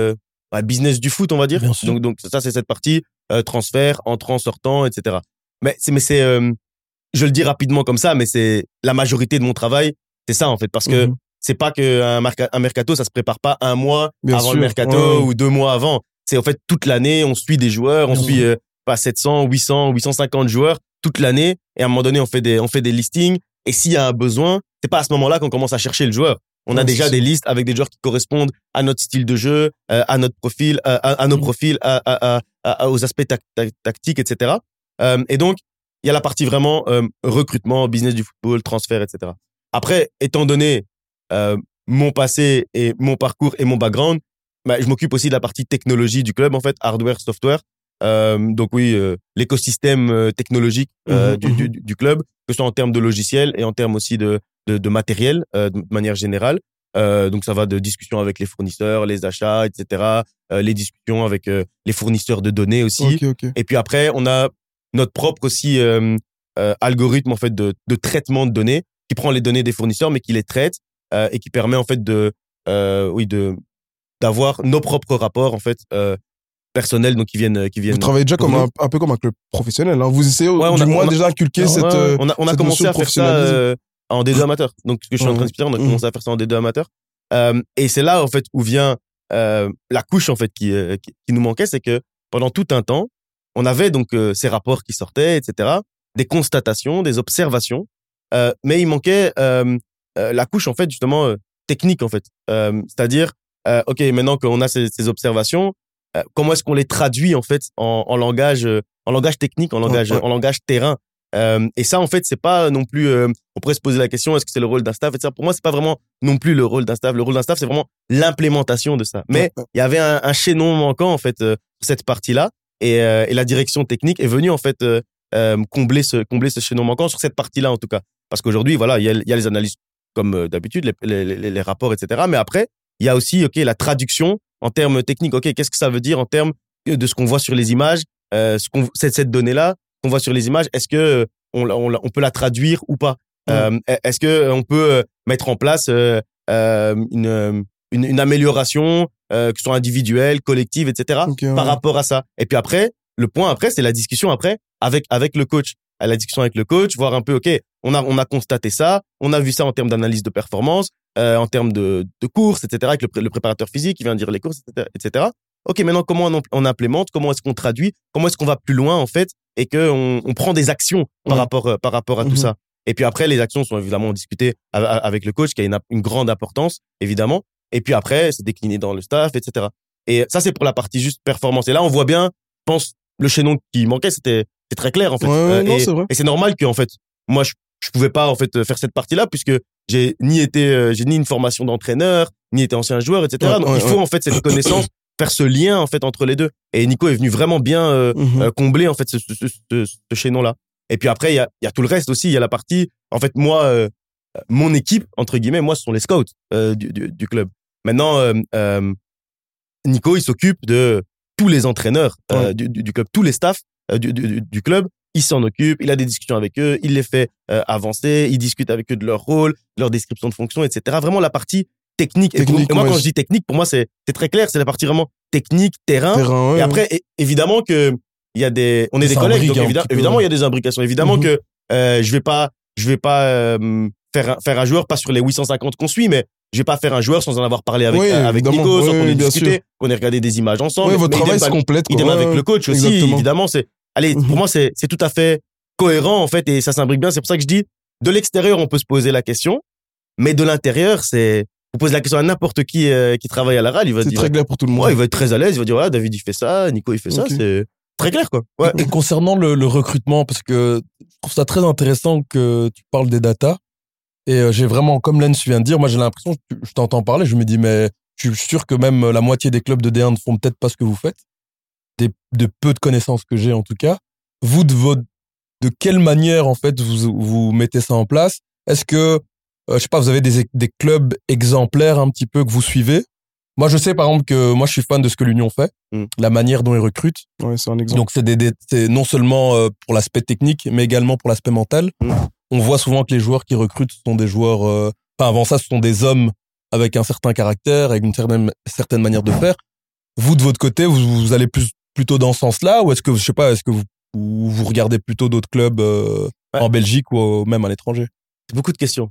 bah, business du foot, on va dire. Bien sûr. Donc, donc ça, c'est cette partie euh, transfert, entrant, sortant, et cetera. Mais c'est, mais c'est, euh, je le dis rapidement comme ça, mais c'est la majorité de mon travail, c'est ça en fait, parce que Mhm. c'est pas que un, marca- un mercato, ça se prépare pas un mois Bien avant sûr, le mercato ouais. ou deux mois avant. C'est en fait toute l'année, on suit des joueurs, on Bien suit sûr. euh, pas sept cents, huit cents, huit cent cinquante joueurs toute l'année, et à un moment donné, on fait des, on fait des listings. Et s'il y a un besoin, c'est pas à ce moment-là qu'on commence à chercher le joueur. On a Ouais, déjà c'est des sûr. listes avec des joueurs qui correspondent à notre style de jeu, euh, à notre profil, à, à, à nos Mhm. profils, à, à, à, à- aux aspects tac- tac- tactiques, et cetera. Euh, et donc, il y a la partie vraiment euh, recrutement, business du football, transfert, et cetera. Après, étant donné euh, mon passé et mon parcours et mon background, bah, je m'occupe aussi de la partie technologie du club, en fait, hardware, software. Euh, donc oui, euh, l'écosystème euh, technologique euh, Mhm, du, du, du club, que ce soit en termes de logiciels et en termes aussi de, de, de matériel euh, de manière générale. Euh, donc ça va de discussions avec les fournisseurs, les achats, et cetera. Euh, les discussions avec euh, les fournisseurs de données aussi. Ok, ok. Et puis après, on a notre propre aussi euh, euh, algorithme en fait de, de traitement de données qui prend les données des fournisseurs mais qui les traite euh, et qui permet en fait de euh, oui de d'avoir nos propres rapports en fait euh, personnels donc qui viennent qui viennent Vous travaillez déjà pour comme nous. un, un peu comme un club professionnel. Hein. Vous essayez Ouais, on du a- moins on a- déjà inculquer Ouais, cette, Ouais, euh, on a on a cette commencé notion à de faire ça professionnalisme. euh, en D deux amateur. Donc ce que je suis en train d'expliquer, on a Mhm. commencé à faire ça en D deux amateur. Euh, et c'est là en fait où vient euh, la couche en fait qui, euh, qui qui nous manquait, c'est que pendant tout un temps, on avait donc euh, ces rapports qui sortaient, et cetera, des constatations, des observations, euh, mais il manquait euh, euh, la couche en fait justement euh, technique en fait. Euh, c'est-à-dire, euh, ok, maintenant qu'on a ces, ces observations, euh, comment est-ce qu'on les traduit en fait en, en langage, euh, en langage technique, en langage, Ouais, ouais. en langage terrain. Euh, et ça, en fait, c'est pas non plus. Euh, on pourrait se poser la question est-ce que c'est le rôle d'un staff, et cetera. Pour moi, c'est pas vraiment non plus le rôle d'un staff. Le rôle d'un staff, c'est vraiment l'implémentation de ça. Mais Ouais, il y avait un, un chaînon manquant en fait euh, sur cette partie-là, et, euh, et la direction technique est venue en fait euh, euh, combler ce combler ce chaînon manquant sur cette partie-là en tout cas. Parce qu'aujourd'hui, voilà, il y a, il y a les analyses comme euh, d'habitude, les, les, les, les rapports, et cetera. Mais après, il y a aussi ok la traduction en termes techniques. Ok, qu'est-ce que ça veut dire en termes de ce qu'on voit sur les images, euh, ce qu'on cette cette donnée-là qu'on voit sur les images, est-ce que on, on, on peut la traduire ou pas? Ouais. Euh, est-ce que on peut mettre en place euh, euh, une, une, une amélioration, euh, que ce soit individuelle, collective, et cetera, Ok, ouais. par rapport à ça? Et puis après, le point après, c'est la discussion après avec avec le coach. À la discussion avec le coach, voir un peu, ok, on a on a constaté ça, on a vu ça en termes d'analyse de performance, euh, en termes de de courses, et cetera, avec le, pré- le préparateur physique qui vient dire les courses, et cetera, et cetera. Ok, maintenant comment on, on implémente, comment est-ce qu'on traduit, comment est-ce qu'on va plus loin en fait, et que on, on prend des actions par Ouais. rapport euh, par rapport à tout Mhm. ça. Et puis après, les actions sont évidemment discutées a- a- avec le coach, qui a une, une grande importance évidemment. Et puis après, c'est décliné dans le staff, et cetera. Et ça, c'est pour la partie juste performance. Et là, on voit bien, je pense, le chaînon qui manquait, c'était c'est très clair en fait. Ouais, ouais, Euh, non, et c'est vrai. et c'est normal que en fait, moi, je je pouvais pas en fait faire cette partie-là puisque j'ai ni été euh, j'ai ni une formation d'entraîneur, ni été ancien joueur, et cetera. Ouais, Donc ouais, il faut ouais. en fait cette connaissance, faire ce lien en fait entre les deux. Et Nico est venu vraiment bien euh, Mhm. euh, combler en fait ce, ce, ce, ce, ce chaînon-là. Et puis après il y a il y a tout le reste aussi. Il y a la partie en fait moi euh, mon équipe entre guillemets, moi ce sont les scouts euh, du, du du club. Maintenant euh, euh, Nico il s'occupe de tous les entraîneurs euh, Ouais. du, du, du club, tous les staffs euh, du, du, du club. Il s'en occupe, il a des discussions avec eux, il les fait euh, avancer, il discute avec eux de leur rôle, de leur description de fonction, et cetera. Vraiment la partie technique. Et, pour- Technique, et moi, ouais. quand je dis technique, pour moi, c'est c'est très clair. C'est la partie vraiment technique, terrain. Terrain, ouais, Et après, é- évidemment que il y a des, on est des Ça collègues, imbrique donc un évidemment, petit peu, évidemment, ouais. il y a des imbrications. Évidemment Mhm. que euh, je vais pas, je vais pas euh, faire un, faire un joueur pas sur les huit cent cinquante qu'on suit, mais je vais pas faire un joueur sans en avoir parlé avec Oui, euh, avec évidemment. Nico, sans Oui, qu'on ait oui, bien discuté, sûr. qu'on ait regardé des images ensemble. Ouais, votre Mais travail idem se pas- complète. quoi. idem Ouais, avec ouais. le coach aussi, Exactement. évidemment. C'est, allez, Mhm. pour moi, c'est c'est tout à fait cohérent en fait et ça s'imbrique bien. C'est pour ça que je dis, de l'extérieur, on peut se poser la question, mais de l'intérieur, c'est, vous posez la question à n'importe qui euh, qui travaille à la R A L, il va C'est dire, très clair pour tout le monde. ouais, il va être très à l'aise, il va dire, voilà, David il fait ça, Nico il fait ça, Ok. c'est très clair quoi. Ouais. Et concernant le, le recrutement, parce que je trouve ça très intéressant que tu parles des datas. Et euh, j'ai vraiment, comme Lens vient de dire, moi j'ai l'impression, que je t'entends parler, je me dis, mais je suis sûr que même la moitié des clubs de D un ne font peut-être pas ce que vous faites. Des, de peu de connaissances que j'ai en tout cas. Vous, de, votre, de quelle manière en fait vous, vous mettez ça en place? Est-ce que, euh, je sais pas, vous avez des, des clubs exemplaires un petit peu que vous suivez? Moi je sais par exemple que moi je suis fan de ce que l'Union fait, Mm. la manière dont ils recrutent. Ouais, c'est un exemple. Donc c'est des, des c'est non seulement euh, pour l'aspect technique, mais également pour l'aspect mental. Mm. On voit souvent que les joueurs qui recrutent sont des joueurs. Euh, enfin avant ça, ce sont des hommes avec un certain caractère, avec une certaine certaine manière de faire. vous, de votre côté, vous, vous allez plus, plutôt dans ce sens-là, ou est-ce que, je sais pas, est-ce que vous, vous regardez plutôt d'autres clubs euh, ouais. en Belgique ou même à l'étranger? C'est beaucoup de questions.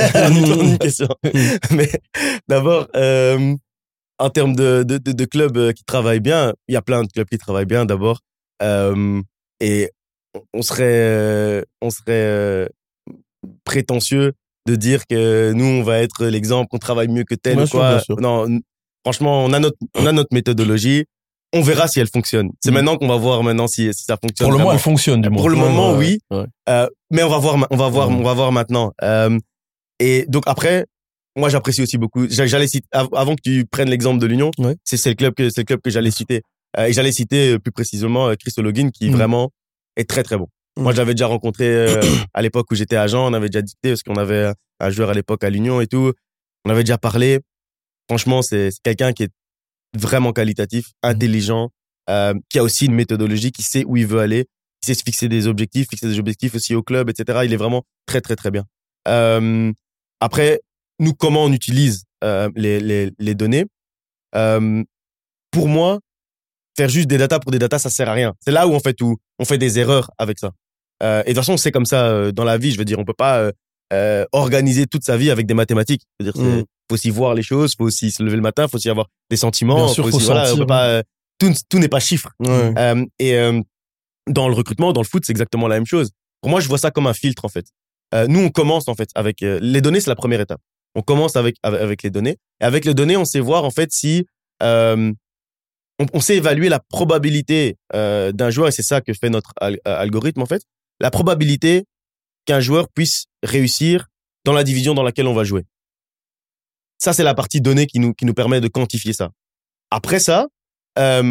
une question. Mais d'abord, euh, en termes de, de, de, de clubs qui travaillent bien, il y a plein de clubs qui travaillent bien d'abord. Euh, et on serait, on serait prétentieux de dire que nous, on va être l'exemple, qu'on travaille mieux que tel bien ou sûr, quoi. Non, franchement, on a notre, on a notre méthodologie. On verra si elle fonctionne. C'est mmh. maintenant qu'on va voir maintenant si, si ça fonctionne. Pour le vraiment. moment, elle fonctionne, du moins. Pour le moment, ouais, oui. Ouais. Euh, mais on va voir, on va voir, ouais. on va voir maintenant. Euh, et donc après, moi, j'apprécie aussi beaucoup. J'allais citer, avant que tu prennes l'exemple de l'Union, ouais. c'est, c'est le club que, c'est le club que j'allais citer. Euh, et j'allais citer plus précisément Christo Login, qui mmh. vraiment est très, très bon. Mmh. Moi, j'avais déjà rencontré, euh, à l'époque où j'étais agent, on avait déjà discuté parce qu'on avait un joueur à l'époque à l'Union et tout. On avait déjà parlé. Franchement, c'est, c'est quelqu'un qui est vraiment qualitatif, intelligent, euh, qui a aussi une méthodologie, qui sait où il veut aller, qui sait se fixer des objectifs, fixer des objectifs aussi au club, et cetera. Il est vraiment très, très, très bien. Euh, après, nous, comment on utilise euh, les, les, les données euh, pour moi, faire juste des datas pour des datas, ça sert à rien. C'est là où en fait où on fait des erreurs avec ça. Euh, et de toute façon, c'est comme ça euh, dans la vie. Je veux dire, on peut pas euh, euh, organiser toute sa vie avec des mathématiques. Je veux dire, c'est, mmh. faut aussi voir les choses, faut aussi se lever le matin, faut aussi avoir des sentiments. Bien sûr, faut faut aussi, sentir. Voilà, on peut pas, euh, tout, tout n'est pas chiffre. Ouais. Euh, et euh, dans le recrutement, dans le foot, c'est exactement la même chose. Pour moi, je vois ça comme un filtre en fait. Euh, nous, on commence en fait avec euh, les données, c'est la première étape. On commence avec avec, avec les données. Et avec les données, on sait voir en fait si euh, on, on sait évaluer la probabilité euh, d'un joueur, et c'est ça que fait notre al- algorithme en fait. La probabilité qu'un joueur puisse réussir dans la division dans laquelle on va jouer. Ça, c'est la partie donnée qui nous qui nous permet de quantifier ça. Après ça, euh,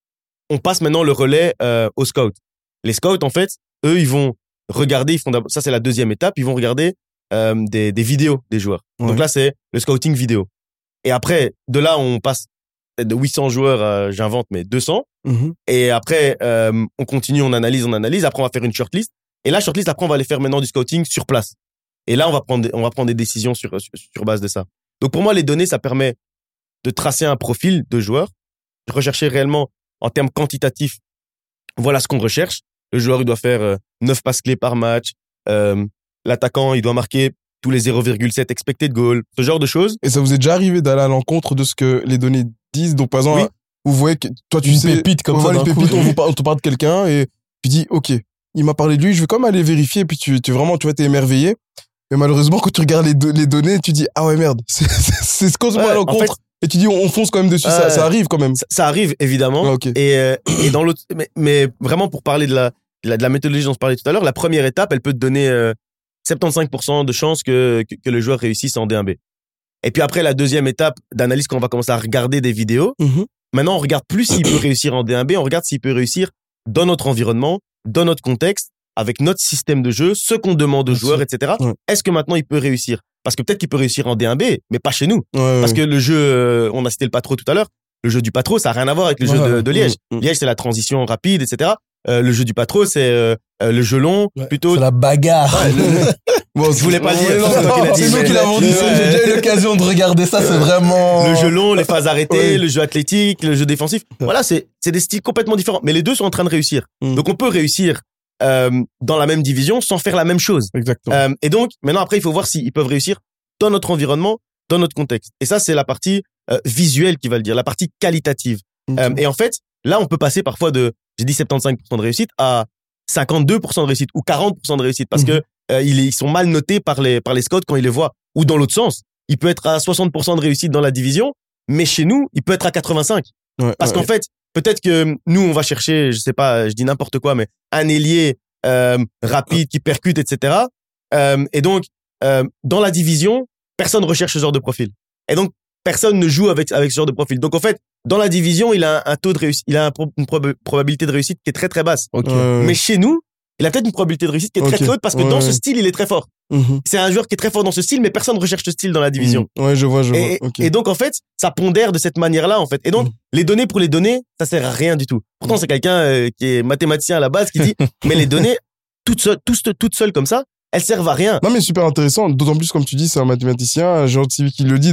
on passe maintenant le relais euh, aux scouts. Les scouts, en fait, eux, ils vont regarder, ils font ça, c'est la deuxième étape, ils vont regarder euh, des, des vidéos des joueurs. Ouais. Donc là, c'est le scouting vidéo. Et après, de là, on passe de huit cents joueurs, euh, j'invente, mais deux cents. Mm-hmm. Et après, euh, on continue, on analyse, on analyse. Après, on va faire une shortlist. Et la shortlist, après, on va aller faire maintenant du scouting sur place. Et là, on va prendre, on va prendre des décisions sur, sur, sur base de ça. Donc, pour moi, les données, ça permet de tracer un profil de joueur, de rechercher réellement en termes quantitatifs. Voilà ce qu'on recherche. Le joueur, il doit faire euh, neuf passes clés par match. Euh, l'attaquant, il doit marquer tous les zéro virgule sept expected goals, ce genre de choses. Et ça vous est déjà arrivé d'aller à l'encontre de ce que les données disent? Donc, par exemple, oui. vous voyez que toi, tu une sais, pépite comme on ça, voit les pépites, on, vous parle, on te parle de quelqu'un et tu dis, OK, il m'a parlé de lui, je vais quand même aller vérifier. Et puis, tu, tu vraiment, tu vas t'es émerveillé. Mais malheureusement, quand tu regardes les, do- les données, tu dis, ah ouais, merde, c'est, c'est, c'est ce qu'on se voit à l'encontre. En fait, et tu dis, on, on fonce quand même dessus. Euh, ça, ça arrive quand même. Ça, ça arrive, évidemment. Ah, okay. Et, euh, et dans l'autre, mais, mais vraiment pour parler de la, de la, de la méthodologie dont je parlais tout à l'heure, la première étape, elle peut te donner euh, soixante-quinze pour cent de chances que, que, que le joueur réussisse en D un B. Et puis après, la deuxième étape d'analyse, quand on va commencer à regarder des vidéos, mm-hmm. maintenant, on regarde plus s'il peut réussir en D un B, on regarde s'il peut réussir dans notre environnement, dans notre contexte, avec notre système de jeu, ce qu'on demande aux Bien joueurs, sûr. et cetera. Ouais. Est-ce que maintenant, il peut réussir? Parce que peut-être qu'il peut réussir en D un B, mais pas chez nous. Ouais, Parce ouais. que le jeu, euh, on a cité le Patro tout à l'heure, le jeu du Patro, ça n'a rien à voir avec le ouais, jeu de, de Liège. Ouais, ouais. Liège, c'est la transition rapide, et cetera. Euh, le jeu du Patro, c'est euh, le jeu long, ouais, plutôt. C'est la bagarre. Ouais, le... bon, je voulais pas le dire. Non, c'est, non, c'est nous qui l'avons dit. J'ai déjà eu l'occasion de regarder ça. C'est vraiment le jeu long, les phases arrêtées, ouais. le jeu athlétique, le jeu défensif. Ouais. Voilà, c'est c'est des styles complètement différents, mais les deux sont en train de réussir. Mm. Donc on peut réussir euh, dans la même division sans faire la même chose. Exactement. Euh, et donc maintenant après, il faut voir s'ils peuvent réussir dans notre environnement, dans notre contexte. Et ça, c'est la partie euh, visuelle qui va le dire, la partie qualitative. Mm. Euh, et en fait, là, on peut passer parfois de j'ai dit soixante-quinze pour cent de réussite à cinquante-deux pour cent de réussite ou quarante pour cent de réussite parce mmh. que euh, ils sont mal notés par les par les scouts quand ils les voient. Ou dans l'autre sens, il peut être à soixante pour cent de réussite dans la division, mais chez nous, il peut être à quatre-vingt-cinq. Ouais, parce ouais, qu'en ouais. fait, peut-être que nous on va chercher, je sais pas, je dis n'importe quoi, mais un ailier euh, rapide qui percute, et cetera. Euh, et donc euh, dans la division, personne recherche ce genre de profil. Et donc personne ne joue avec avec ce genre de profil. Donc en fait, dans la division, il a un, un taux de réussite, il a un pro, une prob- probabilité de réussite qui est très très basse. Okay. Euh... Mais chez nous, il a peut-être une probabilité de réussite qui est okay. très très haute parce que ouais. dans ce style, il est très fort. Mm-hmm. C'est un joueur qui est très fort dans ce style, mais personne ne recherche ce style dans la division. Mm. Ouais, je vois, je et, vois. Okay. Et donc en fait, ça pondère de cette manière-là en fait. Et donc mm. les données pour les données, ça sert à rien du tout. Pourtant, c'est quelqu'un euh, qui est mathématicien à la base qui dit, mais les données toutes seules, toutes, toutes seules comme ça, elles servent à rien. Non, mais super intéressant. D'autant plus comme tu dis, c'est un mathématicien, un géant civil qui le dit, donc.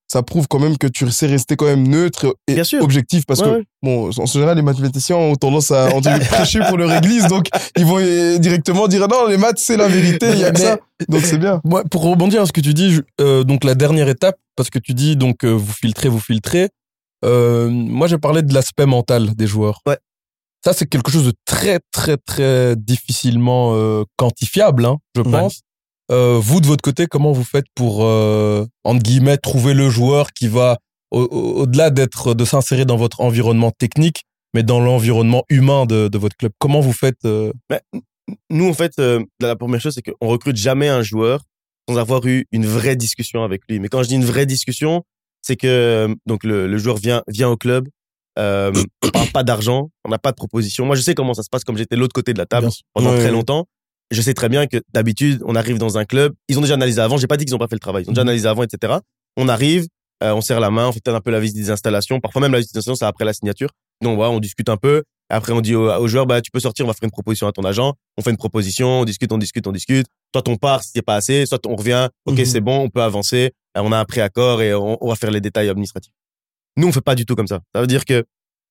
ça prouve quand même que tu sais rester quand même neutre et Bien sûr. objectif. Parce ouais, que, ouais. bon, en général, les mathématiciens ont tendance à en prêcher pour leur église. Donc, ils vont directement dire, non, les maths, c'est la vérité, il y a que Mais- ça. Donc, c'est bien. Moi, pour rebondir à ce que tu dis, je- euh, donc la dernière étape, parce que tu dis donc euh, vous filtrez, vous filtrez. Euh, moi, j'ai parlé de l'aspect mental des joueurs. Ouais. Ça, c'est quelque chose de très, très, très difficilement euh, quantifiable, hein, je Ouais. pense. Euh, vous, de votre côté, comment vous faites pour, euh, entre guillemets, trouver le joueur qui va, au- au- au-delà d'être, de s'insérer dans votre environnement technique, mais dans l'environnement humain de, de votre club? Comment vous faites euh... Nous, en fait, euh, la première chose, c'est qu'on recrute jamais un joueur sans avoir eu une vraie discussion avec lui. Mais quand je dis une vraie discussion, c'est que euh, donc le, le joueur vient vient au club, euh, on parle pas d'argent, on n'a pas de proposition. Moi, je sais comment ça se passe, comme j'étais de l'autre côté de la table Bien sûr. pendant Ouais, très ouais. longtemps. Je sais très bien que d'habitude, on arrive dans un club, ils ont déjà analysé avant. J'ai pas dit qu'ils ont pas fait le travail, ils ont déjà Mhm. analysé avant, et cetera. On arrive, euh, on serre la main, on fait peut-être un peu la visite des installations. Parfois même la visite des installations, c'est après la signature. Donc voilà, on discute un peu. Après, on dit au, au joueur, bah, tu peux sortir, on va faire une proposition à ton agent. On fait une proposition, on discute, on discute, on discute. Soit on part si c'est pas assez, soit on revient. Ok, Mhm. c'est bon, on peut avancer. Euh, On a un préaccord et on, on va faire les détails administratifs. Nous, on fait pas du tout comme ça. Ça veut dire que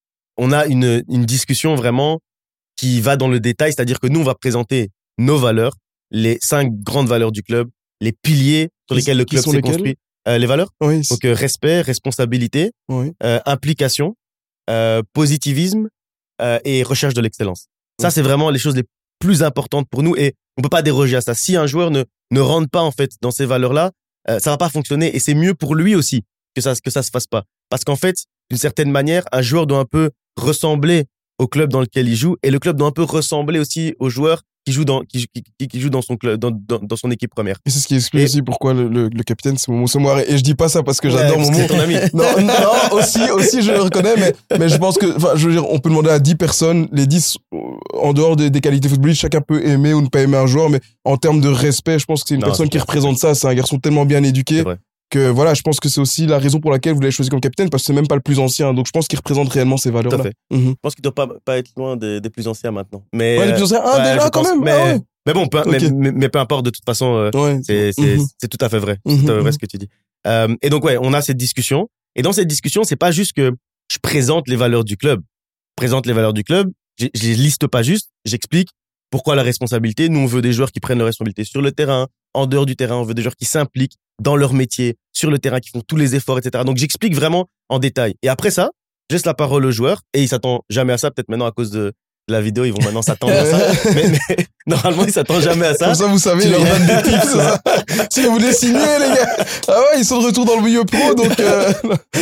on a une, une discussion vraiment qui va dans le détail. C'est-à-dire que nous, on va présenter nos valeurs, les cinq grandes valeurs du club, les piliers sur Qui- lesquels le qui club sont s'est lesquels construit. Euh, les valeurs. Oui. c'est- Donc, euh, respect, responsabilité, oui. euh, implication, euh, positivisme euh, et recherche de l'excellence. Ça, Ouais. c'est vraiment les choses les plus importantes pour nous et on peut pas déroger à ça. Si un joueur ne ne rentre pas en fait dans ces valeurs-là, euh, ça va pas fonctionner et c'est mieux pour lui aussi que ça que ça se fasse pas. Parce qu'en fait, d'une certaine manière, un joueur doit un peu ressembler au club dans lequel il joue et le club doit un peu ressembler aussi aux joueurs qui jouent dans qui, qui, qui jouent dans son club dans, dans, dans son équipe première. Et c'est ce qui explique Et- aussi pourquoi le, le, le capitaine, c'est Momo Semouare. Et je dis pas ça parce que Ouais, j'adore parce que Momo. c'est ton ami. Non, non, aussi, aussi, je le reconnais, mais, mais je pense que, enfin, je veux dire, on peut demander à dix personnes, les dix, euh, en dehors des, des qualités footballistiques, chacun peut aimer ou ne pas aimer un joueur, mais en termes de respect, je pense que c'est une Non, personne c'est qui clair. représente ça. C'est un garçon tellement bien C'est éduqué vrai. que, voilà, je pense que c'est aussi la raison pour laquelle vous l'avez choisi comme capitaine, parce que c'est même pas le plus ancien. Donc, je pense qu'il représente réellement ces valeurs-là. fait. Mhm. Je pense qu'il doit pas pas être loin des, des plus anciens maintenant. Mais Ouais, les plus anciens, ah, ouais, déjà, je quand pense, même. Mais, Ah ouais. mais bon, peu, Ok. mais, mais, mais peu importe, de toute façon, euh, Ouais. c'est c'est Mhm. c'est tout à fait vrai. C'est Mhm, tout à fait vrai mhm. ce que tu dis. Euh, et donc ouais, on a cette discussion. Et dans cette discussion, c'est pas juste que je présente les valeurs du club. Je présente les valeurs du club. Je, je les liste pas juste. J'explique pourquoi la responsabilité. Nous, on veut des joueurs qui prennent leur responsabilité sur le terrain, en dehors du terrain. On veut des joueurs qui s'impliquent dans leur métier, sur le terrain, qui font tous les efforts, et cetera. Donc j'explique vraiment en détail. Et après ça, je laisse la parole au joueur. Et il s'attend jamais à ça. Peut-être maintenant à cause de de la vidéo, ils vont maintenant s'attendre à ça. Mais, mais normalement, ils s'attendent jamais à ça. Comme ça, vous savez, Tu les leur gars. donnes des tips, C'est ça. Si vous voulez signer, les gars. Ah ouais, ils sont de retour dans le milieu pro, donc, euh,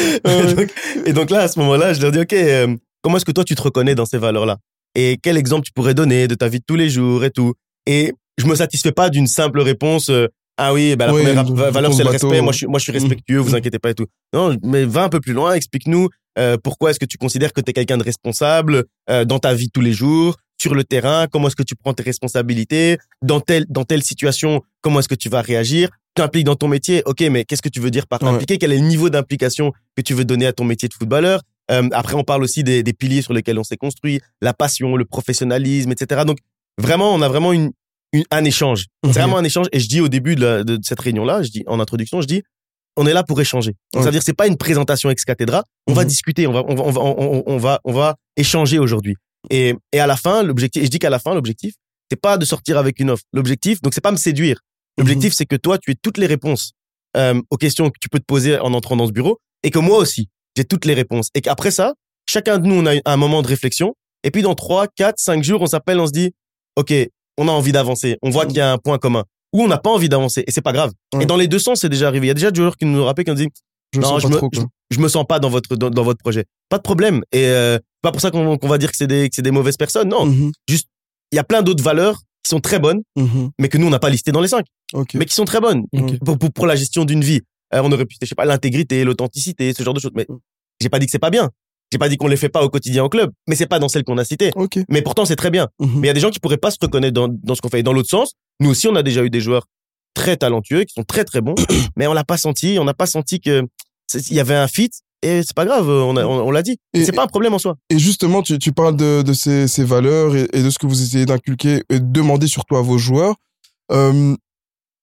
Et donc, et donc là, à ce moment-là, je leur dis, OK, euh, comment est-ce que toi, tu te reconnais dans ces valeurs-là? Et quel exemple tu pourrais donner de ta vie de tous les jours et tout? Et je me satisfais pas d'une simple réponse, euh, ah oui, bah, la Oui, première une va- valeur, réponse c'est le bateau. respect. Moi, je suis, moi, je suis respectueux, vous Mhm. inquiétez pas et tout. Non, mais va un peu plus loin, explique-nous, euh, pourquoi est-ce que tu considères que tu es quelqu'un de responsable, euh, dans ta vie de tous les jours, sur le terrain, comment est-ce que tu prends tes responsabilités, dans telle, dans telle situation, comment est-ce que tu vas réagir? Tu impliques dans ton métier, ok, mais qu'est-ce que tu veux dire par Ouais. t'impliquer? Quel est le niveau d'implication que tu veux donner à ton métier de footballeur? Euh, après, on parle aussi des, des piliers sur lesquels on s'est construit, la passion, le professionnalisme, et cetera. Donc, vraiment, on a vraiment une, une un échange. Mhm. C'est vraiment un échange. Et je dis au début de, la, de cette réunion-là, je dis en introduction, je dis, on est là pour échanger. Donc, Ouais. c'est-à-dire, c'est pas une présentation ex cathedra. On va Mhm. discuter, on va, on va, on va, on, on va, on va échanger aujourd'hui. Et, et à la fin, l'objectif, et je dis qu'à la fin, l'objectif, c'est pas de sortir avec une offre. L'objectif, donc c'est pas me séduire. L'objectif, c'est que toi, tu aies toutes les réponses euh, aux questions que tu peux te poser en entrant dans ce bureau, et que moi aussi, j'ai toutes les réponses. Et qu'après ça, chacun de nous, on a un moment de réflexion. Et puis dans trois, quatre, cinq jours, on s'appelle, on se dit, ok, on a envie d'avancer. On voit qu'il y a un point commun. Ou on n'a pas envie d'avancer, et c'est pas grave. Ouais. Et dans les deux sens, c'est déjà arrivé. Il y a déjà des joueurs qui nous ont rappelé, qui nous dit, je le non, sens je pas me, trop, je, quoi. je me sens pas dans votre dans, dans votre projet. Pas de problème. Et euh, pas pour ça qu'on qu'on va dire que c'est des que c'est des mauvaises personnes. Non, Mhm. il y a plein d'autres valeurs qui sont très bonnes, Mhm. mais que nous on n'a pas listées dans les cinq, Ok. mais qui sont très bonnes Ok. pour, pour pour la gestion d'une vie. Euh, on aurait pu, je sais pas, l'intégrité, l'authenticité, ce genre de choses. Mais j'ai pas dit que c'est pas bien. J'ai pas dit qu'on les fait pas au quotidien au club, mais c'est pas dans celles qu'on a citées. Ok. Mais pourtant c'est très bien. Mhm. Mais il y a des gens qui pourraient pas se reconnaître dans dans ce qu'on fait. Et dans l'autre sens, nous aussi on a déjà eu des joueurs très talentueux qui sont très très bons, mais on l'a pas senti. On n'a pas senti que c'est- il y avait un fit. Et c'est pas grave, on, a, on, on l'a dit. Et- C'est pas un problème en soi. Et justement, tu, tu parles de, de ces, ces valeurs et, et de ce que vous essayez d'inculquer et de demander surtout à vos joueurs. Euh,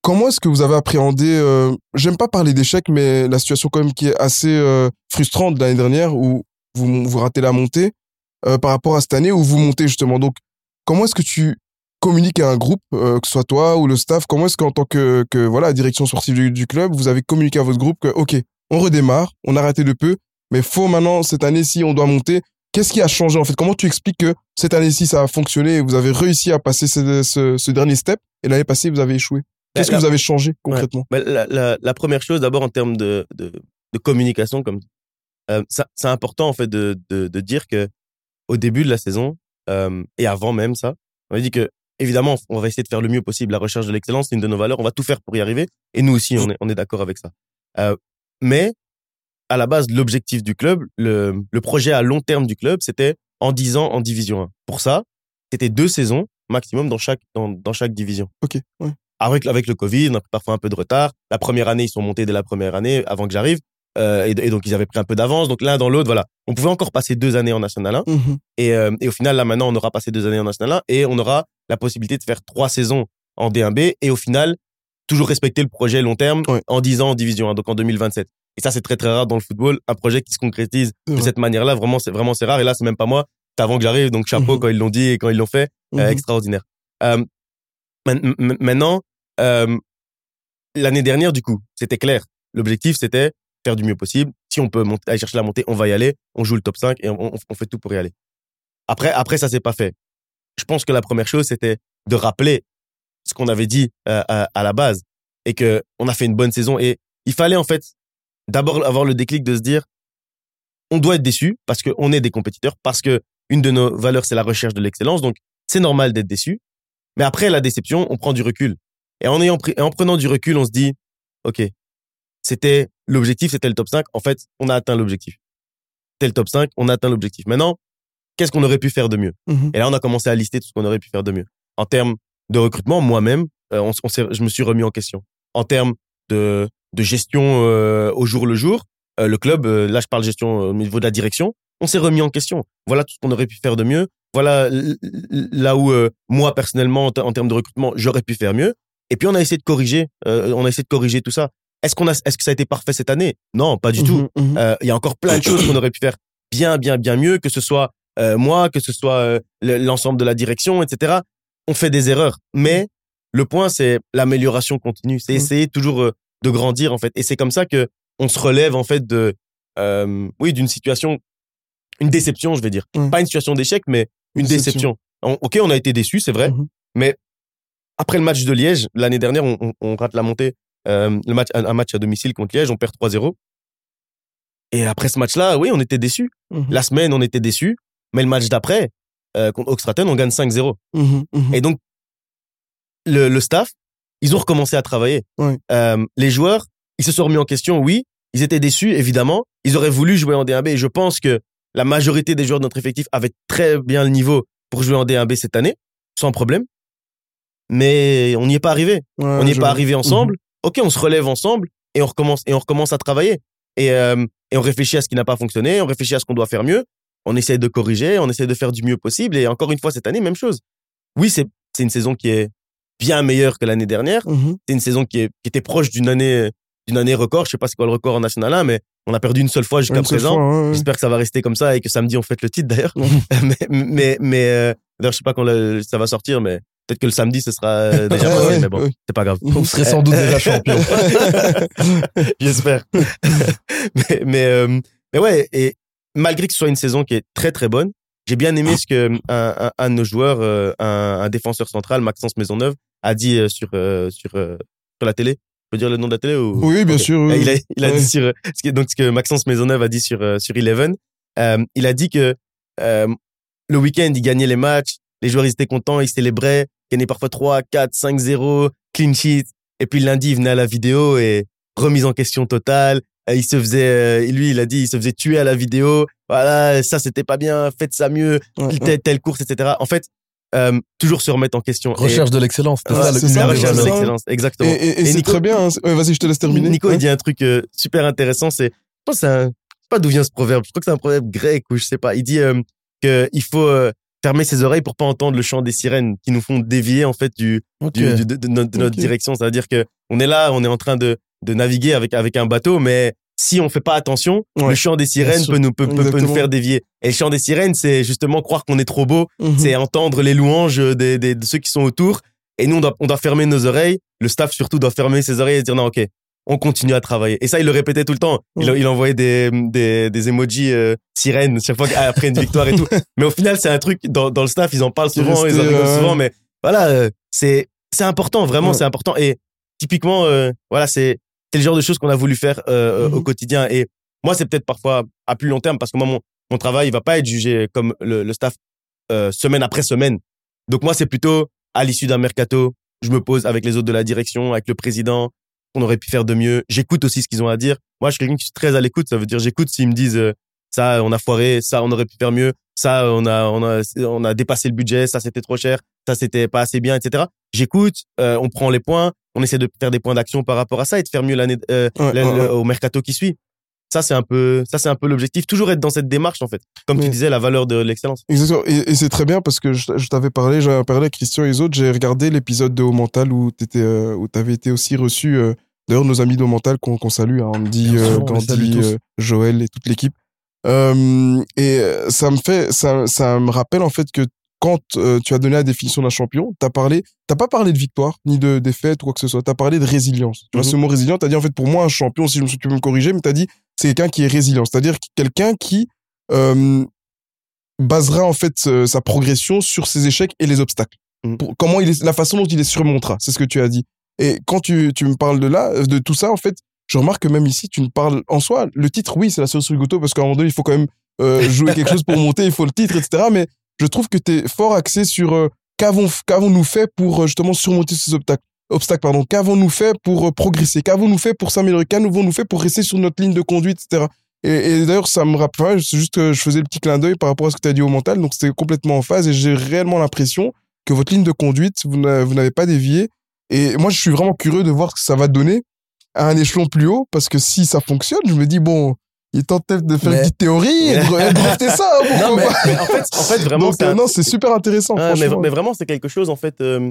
comment est-ce que vous avez appréhendé, euh, j'aime pas parler d'échec, mais la situation quand même qui est assez euh, frustrante de l'année dernière où vous, vous ratez la montée euh, par rapport à cette année où vous montez justement. Donc, comment est-ce que tu communiques à un groupe, euh, que ce soit toi ou le staff, comment est-ce qu'en tant que, que voilà, direction sportive du, du club, vous avez communiqué à votre groupe que, OK, on redémarre, on a raté de peu, mais faut maintenant, cette année-ci, on doit monter. Qu'est-ce qui a changé en fait? Comment tu expliques que cette année-ci, ça a fonctionné et vous avez réussi à passer ce, ce, ce dernier step et l'année passée, vous avez échoué? Qu'est-ce la, que vous avez changé concrètement? Ouais. La, la, la première chose, d'abord en termes de, de, de communication, comme euh, ça, c'est important en fait de, de, de dire que au début de la saison euh, et avant même ça, on a dit que évidemment, on va essayer de faire le mieux possible. La recherche de l'excellence, c'est une de nos valeurs. On va tout faire pour y arriver. Et nous aussi, on est, on est d'accord avec ça. Euh, mais, à la base, l'objectif du club, le, le projet à long terme du club, c'était en dix ans en division un. Pour ça, c'était deux saisons maximum dans chaque, dans, dans chaque division. Ok. Ouais. Avec, avec le Covid, on a parfois un peu de retard. La première année, ils sont montés dès la première année avant que j'arrive. Euh, et, et donc, ils avaient pris un peu d'avance. Donc, l'un dans l'autre, voilà. On pouvait encore passer deux années en National un. Mm-hmm. Et, euh, et au final, là, maintenant, on aura passé deux années en National un et on aura la possibilité de faire trois saisons en D un B et au final, toujours respecter le projet long terme ouais. en dix ans en Division un, donc en deux mille vingt-sept. Et ça, c'est très, très rare dans le football. Un projet qui se concrétise de ouais. cette manière-là, vraiment, c'est vraiment, c'est rare. Et là, c'est même pas moi. C'est avant que j'arrive. Donc, chapeau mm-hmm. quand ils l'ont dit et quand ils l'ont fait. Mm-hmm. Euh, extraordinaire. Euh, maintenant, euh, l'année dernière, du coup, c'était clair. L'objectif, c'était faire du mieux possible. Si on peut monter, aller chercher la montée, on va y aller. On joue le top cinq et on, on, on fait tout pour y aller. Après, après, ça s'est pas fait. Je pense que la première chose, c'était de rappeler ce qu'on avait dit euh, à, à la base et que on a fait une bonne saison. Et il fallait en fait d'abord avoir le déclic de se dire, on doit être déçu parce qu'on est des compétiteurs, parce que une de nos valeurs, c'est la recherche de l'excellence. Donc, c'est normal d'être déçu. Mais après la déception, on prend du recul. Et en ayant pris, en prenant du recul, on se dit, OK, c'était l'objectif, c'était le top cinq. En fait, on a atteint l'objectif. C'était le top cinq, on a atteint l'objectif. Maintenant, qu'est-ce qu'on aurait pu faire de mieux? Mmh. Et là, on a commencé à lister tout ce qu'on aurait pu faire de mieux. En termes de recrutement, moi-même, euh, on, on s'est, je me suis remis en question. En termes de, de gestion euh, au jour le jour, euh, le club, euh, là je parle gestion au niveau de la direction, on s'est remis en question. Voilà tout ce qu'on aurait pu faire de mieux. Voilà l- l- là où euh, moi personnellement, en, t- en termes de recrutement, j'aurais pu faire mieux. Et puis on a essayé de corriger, euh, on a essayé de corriger tout ça. Est-ce qu'on a, est-ce que ça a été parfait cette année? Non, pas du mmh, tout. Il mmh. euh, y a encore plein de choses qu'on aurait pu faire bien, bien, bien mieux, que ce soit Euh, moi, que ce soit euh, l'ensemble de la direction, et cetera. On fait des erreurs, mais le point c'est l'amélioration continue. C'est essayer toujours euh, de grandir en fait, et c'est comme ça que on se relève en fait de, euh, oui, d'une situation, une déception, je vais dire, mmh. pas une situation d'échec, mais une déception. déception. On, ok, on a été déçus, c'est vrai, mmh. mais après le match de Liège l'année dernière, on, on, on rate la montée, euh, le match, un, un match à domicile contre Liège, on perd trois zéro. Et après ce match-là, oui, on était déçus. Mmh. La semaine, on était déçus. Mais le match d'après, euh, contre Oxtraten, on gagne cinq zéro. Mmh, mmh. Et donc, le, le staff, ils ont recommencé à travailler. Ouais. Euh, les joueurs, ils se sont remis en question, oui. Ils étaient déçus, évidemment. Ils auraient voulu jouer en D un B. Et je pense que la majorité des joueurs de notre effectif avaient très bien le niveau pour jouer en D un B cette année, sans problème. Mais on n'y est pas arrivé. Ouais, on n'y est pas vois. arrivé ensemble. Mmh. Ok, on se relève ensemble et on recommence, et on recommence à travailler. Et, euh, et on réfléchit à ce qui n'a pas fonctionné, on réfléchit à ce qu'on doit faire mieux. On essaie de corriger, on essaie de faire du mieux possible. Et encore une fois, cette année, même chose. Oui, c'est, c'est une saison qui est bien meilleure que l'année dernière. Mm-hmm. C'est une saison qui, est, qui était proche d'une année, d'une année record. Je sais pas c'est quoi le record en National un, mais on a perdu une seule fois jusqu'à une présent. Fois, ouais, ouais. J'espère que ça va rester comme ça et que samedi, on fête le titre d'ailleurs. Mm-hmm. mais, mais, mais euh, d'ailleurs, je sais pas quand le, ça va sortir, mais peut-être que le samedi, ce sera déjà passé. Ouais, mais bon, ouais. c'est pas grave. On serait sans doute déjà champion. J'espère. mais, mais, euh, mais ouais, et malgré que ce soit une saison qui est très très bonne, j'ai bien aimé ce que un, un, un de nos joueurs, euh, un, un défenseur central, Maxence Maisonneuve, a dit euh, sur euh, sur euh, sur la télé. Je peux dire le nom de la télé ou... Oui, bien okay. sûr. Oui. Il a il a ouais. dit sur ce que, donc ce que Maxence Maisonneuve a dit sur euh, sur Eleven. Euh, il a dit que euh, le week-end il gagnait les matchs, les joueurs ils étaient contents, ils célébraient, ils gagnaient parfois trois, quatre, cinq zéro, clean sheet. Et puis lundi il venait à la vidéo et remise en question totale. Il se faisait, lui, il a dit, il se faisait tuer à la vidéo. Voilà, ça, c'était pas bien. Faites ça mieux. Ouais, telle, telle course, et cetera. En fait, euh, toujours se remettre en question. Recherche et... de l'excellence. C'est ouais, ça, c'est la recherche de l'excellence. Exactement. Et, et, et, et c'est Nico, très bien. Hein. Ouais, vas-y, je te laisse terminer. Nico, ouais. il dit un truc euh, super intéressant. C'est, je pense, c'est un, je sais pas d'où vient ce proverbe. Je crois que c'est un proverbe grec ou je sais pas. Il dit euh, que il faut euh, fermer ses oreilles pour pas entendre le chant des sirènes qui nous font dévier en fait du, okay. du, du de, de, notre, de notre okay. direction. C'est-à-dire que on est là, on est en train de, de naviguer avec, avec un bateau, mais si on fait pas attention, ouais, le chant des sirènes peut nous, peut, peut, peut nous faire dévier. Et le chant des sirènes, c'est justement croire qu'on est trop beau, mm-hmm. c'est entendre les louanges des, des, de ceux qui sont autour. Et nous, on doit, on doit fermer nos oreiles. Le staff, surtout, doit fermer ses oreilles et se dire, non, OK, on continue à travailler. Et ça, il le répétait tout le temps. Il, il envoyait des, des, des emojis euh, sirènes chaque fois après une victoire et tout. Mais au final, c'est un truc, dans, dans le staff, ils en parlent souvent, resté, ils en rigolent euh... souvent. Mais voilà, euh, c'est, c'est important, vraiment, ouais. c'est important. Et typiquement, euh, voilà, c'est, c'est le genre de choses qu'on a voulu faire euh, mm-hmm. au quotidien. Et moi, c'est peut-être parfois à plus long terme parce que moi, mon, mon travail, il va pas être jugé comme le, le staff euh, semaine après semaine. Donc moi, c'est plutôt à l'issue d'un mercato, je me pose avec les autres de la direction, avec le président, on aurait pu faire de mieux. J'écoute aussi ce qu'ils ont à dire. Moi, je suis quelqu'un qui suis très à l'écoute. Ça veut dire, j'écoute s'ils me disent euh, ça, on a foiré, ça, on aurait pu faire mieux, ça, on a, on a, on a dépassé le budget, ça, c'était trop cher, ça, c'était pas assez bien, et cetera. J'écoute, euh, on prend les points, on essaie de faire des points d'action par rapport à ça et de faire mieux l'année euh, ouais, l'année, ouais, ouais. au mercato qui suit. Ça, c'est un peu, ça, c'est un peu l'objectif. Toujours être dans cette démarche, en fait. Comme mais, tu disais, la valeur de l'excellence. Exactement. Et, et c'est très bien parce que je, je t'avais parlé, j'avais parlé avec Christian et les autres. J'ai regardé l'épisode de Haut Mental où t'étais, euh, où t'avais été aussi reçu, euh, d'ailleurs, nos amis de Haut Mental qu'on, qu'on salue, hein, Andy, euh, Gandhi, euh, Joël et toute l'équipe. Euh, et ça me fait, ça, ça me rappelle, en fait, que quand euh, tu as donné la définition d'un champion, t'as parlé, t'as pas parlé de victoire, ni de défaite ou quoi que ce soit. T'as parlé de résilience. Tu vois, mm-hmm. ce mot résilient, t'as dit, en fait, pour moi, un champion, si je me suis, tu peux me corriger, mais t'as dit, c'est quelqu'un qui est résilient. C'est-à-dire quelqu'un qui, euh, basera, en fait, euh, sa progression sur ses échecs et les obstacles. Mm-hmm. Pour, comment il est, la façon dont il les surmontera. C'est ce que tu as dit. Et quand tu, tu me parles de là, de tout ça, en fait, je remarque que même ici, tu me parles, en soi, le titre, oui, c'est la cerise sur le gâteau, parce qu'à un moment donné, il faut quand même, euh, jouer quelque chose pour monter, il faut le titre, et cetera. Mais, je trouve que t'es fort axé sur euh, qu'avons qu'avons-nous fait pour euh, justement surmonter ces obstacles obstacles pardon qu'avons-nous fait pour euh, progresser, qu'avons-nous fait pour s'améliorer, qu'avons-nous fait pour rester sur notre ligne de conduite, et cetera. Et, et d'ailleurs ça me rappelle, enfin, c'est juste que je faisais le petit clin d'œil par rapport à ce que tu as dit au mental, donc c'était complètement en phase et j'ai réellement l'impression que votre ligne de conduite vous n'avez, vous n'avez pas dévié. Et moi je suis vraiment curieux de voir ce que ça va donner à un échelon plus haut, parce que si ça fonctionne, je me dis bon, il tente peut-être de faire mais... une petite théorie et de drafter ça. Hein, non, mais, mais en fait, en fait, vraiment, donc, c'est, un... non, c'est super intéressant. Ah, mais, mais vraiment, c'est quelque chose, en fait, euh,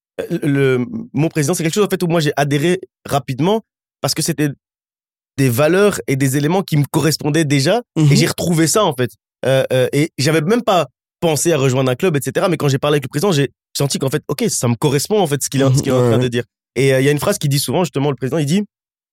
le, mon président, c'est quelque chose, en fait, où moi, j'ai adhéré rapidement parce que c'était des valeurs et des éléments qui me correspondaient déjà mm-hmm. et j'ai retrouvé ça, en fait. Euh, euh, et j'avais même pas pensé à rejoindre un club, et cetera. Mais quand j'ai parlé avec le président, j'ai senti qu'en fait, OK, ça me correspond, en fait, ce qu'il est, ce qu'il est en train de dire. Et il euh, y a une phrase qui dit souvent, justement, le président, il dit,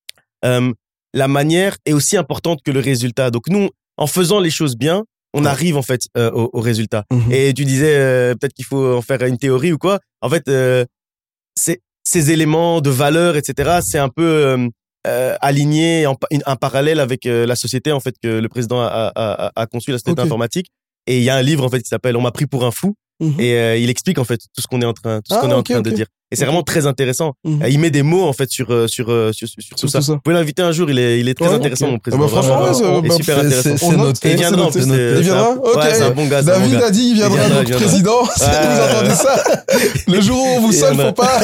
euh, la manière est aussi importante que le résultat. Donc nous, en faisant les choses bien, on ouais. arrive en fait euh, au, au résultat. Mmh. Et tu disais euh, peut-être qu'il faut en faire une théorie ou quoi. En fait, euh, c'est, ces éléments de valeur, et cetera, c'est un peu euh, euh, aligné en un parallèle avec euh, la société en fait que le président a, a, a conçu, la société okay. informatique. Et il y a un livre en fait qui s'appelle On m'a pris pour un fou. Mmh. Et euh, il explique en fait tout ce qu'on est en train, tout ce ah, qu'on est okay, en train okay. de dire. Et c'est okay. vraiment très intéressant. Mmh. Il met des mots en fait sur sur sur, sur, sur tout, ça. ça. Vous pouvez l'inviter un jour. Il est il est très ouais, intéressant okay. mon président. Ah bah, franchement, ouais, c'est, bah, super c'est, intéressant. C'est, c'est noté. Il viendra en plus. Il viendra. Ok. Ouais, c'est un bon gars. David bon gars. a dit il viendra, il viendra notre président. Si vous entendez ça, le jour où on vous sonne, faut pas.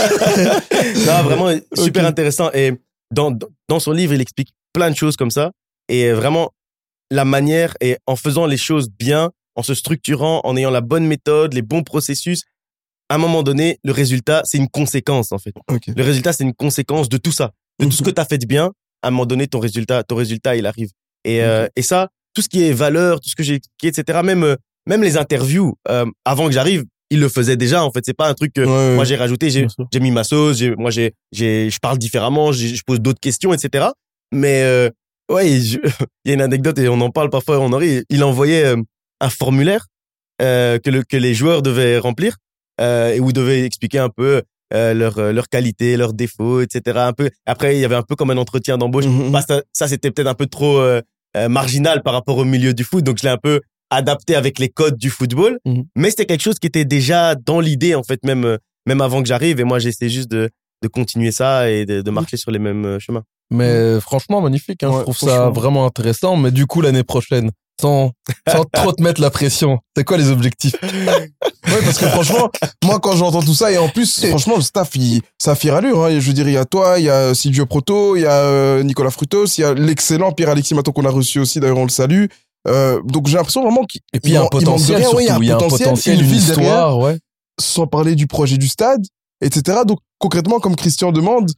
Non, vraiment super intéressant. Et dans dans son livre, il explique plein de choses comme ça. Et vraiment la manière et en faisant les choses bien, en se structurant, en ayant la bonne méthode, les bons processus, à un moment donné, le résultat, c'est une conséquence, en fait. Okay. Le résultat, c'est une conséquence de tout ça. De mm-hmm. tout ce que tu as fait de bien, à un moment donné, ton résultat, ton résultat, il arrive. Et, mm-hmm. euh, et ça, tout ce qui est valeur, tout ce que j'ai expliqué, et cetera, même, euh, même les interviews, euh, avant que j'arrive, il le faisait déjà, en fait. C'est pas un truc que ouais, moi, ouais. j'ai rajouté, j'ai, j'ai mis ma sauce, j'ai, moi, j'ai, j'ai, je parle différemment, j'ai, je pose d'autres questions, et cetera. Mais, euh, ouais, il y a une anecdote et on en parle parfois, on en rit. Il envoyait euh, un formulaire euh, que, le, que les joueurs devaient remplir euh, et où ils devaient expliquer un peu euh, leur leur qualité, leurs défauts, et cetera. Un peu. Après, il y avait un peu comme un entretien d'embauche. Mm-hmm. Bah, ça, ça, c'était peut-être un peu trop euh, euh, marginal par rapport au milieu du foot, donc je l'ai un peu adapté avec les codes du football. Mm-hmm. Mais c'était quelque chose qui était déjà dans l'idée, en fait, même même avant que j'arrive. Et moi, j'essaie juste de de continuer ça et de, de marcher mm-hmm. sur les mêmes chemins. Mais franchement, magnifique. Hein, ouais, je trouve ça vraiment intéressant. Mais du coup, l'année prochaine, sans, sans trop te mettre la pression, c'est quoi les objectifs? Ouais, parce que franchement, moi, quand j'entends tout ça, et en plus, franchement, le staff, il, ça fait allure, hein. Je veux dire, il y a toi, il y a Silvio Proto, il y a euh, Nicolas Frutos, il y a l'excellent Pierre-Alexis Maton qu'on a reçu aussi, d'ailleurs, on le salue. Euh, donc, j'ai l'impression vraiment qu'il et puis, il y a un potentiel, surtout, il y a un potentiel, il y a un potentiel, une histoire, ouais. Sans parler du projet du stade, et cetera. Donc, concrètement, comme Christian demande,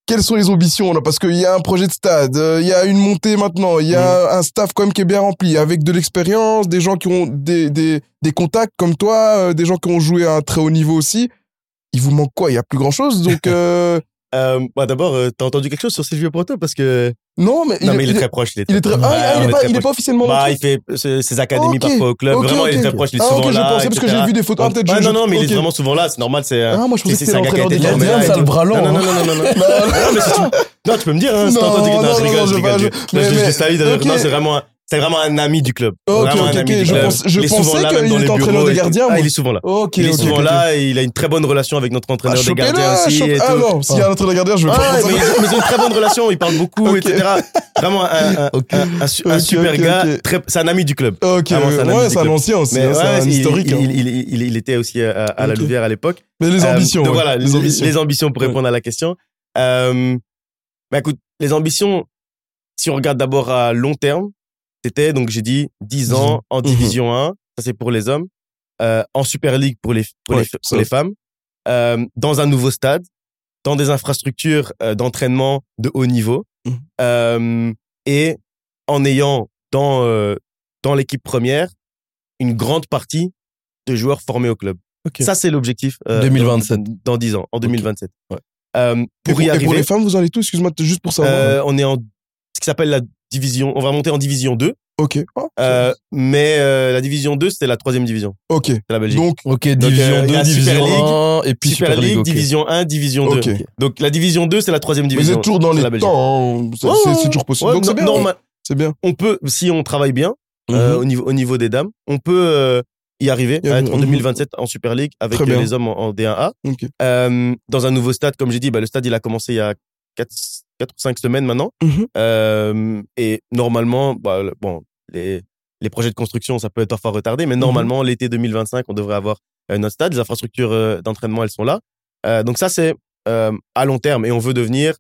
quelles sont les ambitions là? Parce qu'il y a un projet de stade, il euh, y a une montée maintenant, il y a mmh. un staff quand même qui est bien rempli, avec de l'expérience, des gens qui ont des, des, des contacts comme toi, euh, des gens qui ont joué à un très haut niveau aussi. Il vous manque quoi? Il y a plus grand chose, donc... Euh... Euh, bah d'abord, euh, t'as entendu quelque chose sur Silvio Proto parce que non, mais non, il, mais il, il est très proche. Il est très, il est très... proche. Ah, ah, il, est pas, il est pas officiellement. Bah, il fait ses, ses académies okay. parfois au club. Okay, vraiment, okay. il est très proche. Il est ah, souvent okay, là. Je pensais parce que j'ai vu des photos. Ah, peut-être. Ah, je, non, non, mais okay. il est vraiment souvent là. C'est normal. C'est. Ah, moi je pensais que c'était l'entraîneur des gardiens. Ça le bras long. Non, non, non, non, non. Non, tu peux me dire. Non, je rigole, je rigole. Je salue. Non, c'est vraiment. C'est vraiment un ami du club. Ok, ok, ok. Je, pense, je pensais qu'il était entraîneur des gardiens. Ah, il est souvent là. Ok, il est souvent okay, là et il a une très bonne relation avec notre entraîneur ah, des gardiens aussi. Et ah non, s'il y a un entraîneur des gardiens, je veux ah, pas. Mais, mais ils ont une très bonne relation, ils parlent beaucoup, okay. et cetera. Vraiment un, un, okay. un, un, un okay, super okay, gars. Okay. Très, c'est un ami du club. Ok, Vraiment, ouais, c'est un ancien aussi. Mais, hein, ouais, c'est un il, historique. Il, hein. il, il, il, il était aussi à, à la okay. Louvière à l'époque. Mais les ambitions. Euh, donc ouais, voilà, les, les ambitions. Les ambitions pour répondre ouais. à la question. Euh, bah écoute, les ambitions, si on regarde d'abord à long terme, c'était, donc j'ai dit, dix ans en Division mmh. un, ça c'est pour les hommes, euh, en Super League pour les, pour, ouais, les, pour les femmes, euh, dans un nouveau stade, dans des infrastructures euh, d'entraînement de haut niveau, mmh. euh, et en ayant dans, euh, dans l'équipe première une grande partie de joueurs formés au club. Okay. Ça c'est l'objectif euh, deux mille vingt-sept. Dans, dans dix ans, en deux mille vingt-sept. Okay. Ouais. Euh, pour et, y pour, arriver, et pour les femmes, vous en êtes tous, excuse-moi, juste pour savoir. Euh, on est en ce qui s'appelle la division, on va monter en division deux. Ok. Oh, euh, mais euh, la division deux, c'était la troisième division. Ok. C'est la Belgique. Donc, ok, division Donc, euh, deux, division un, et puis Super, Super League, okay. division un, division deux. Okay. Donc la division deux, c'est la troisième division. Vous êtes toujours dans les la temps, hein. c'est, oh, c'est, c'est toujours possible. Ouais, Donc c'est bien. Normal. C'est bien. On peut, si on travaille bien mm-hmm. euh, au niveau au niveau des dames, on peut euh, y arriver à être en deux mille vingt-sept en Super League avec euh, les hommes en, en D un A. Okay. Euh, dans un nouveau stade, comme j'ai dit, bah, le stade il a commencé il y a quatre ou cinq semaines maintenant. Mm-hmm. Euh, et normalement, bah, bon, les, les projets de construction, ça peut être parfois retardé, mais normalement, mm-hmm. l'été deux mille vingt-cinq, on devrait avoir euh, notre stade. Les infrastructures euh, d'entraînement, elles sont là. Euh, donc ça, c'est euh, à long terme. Et on veut devenir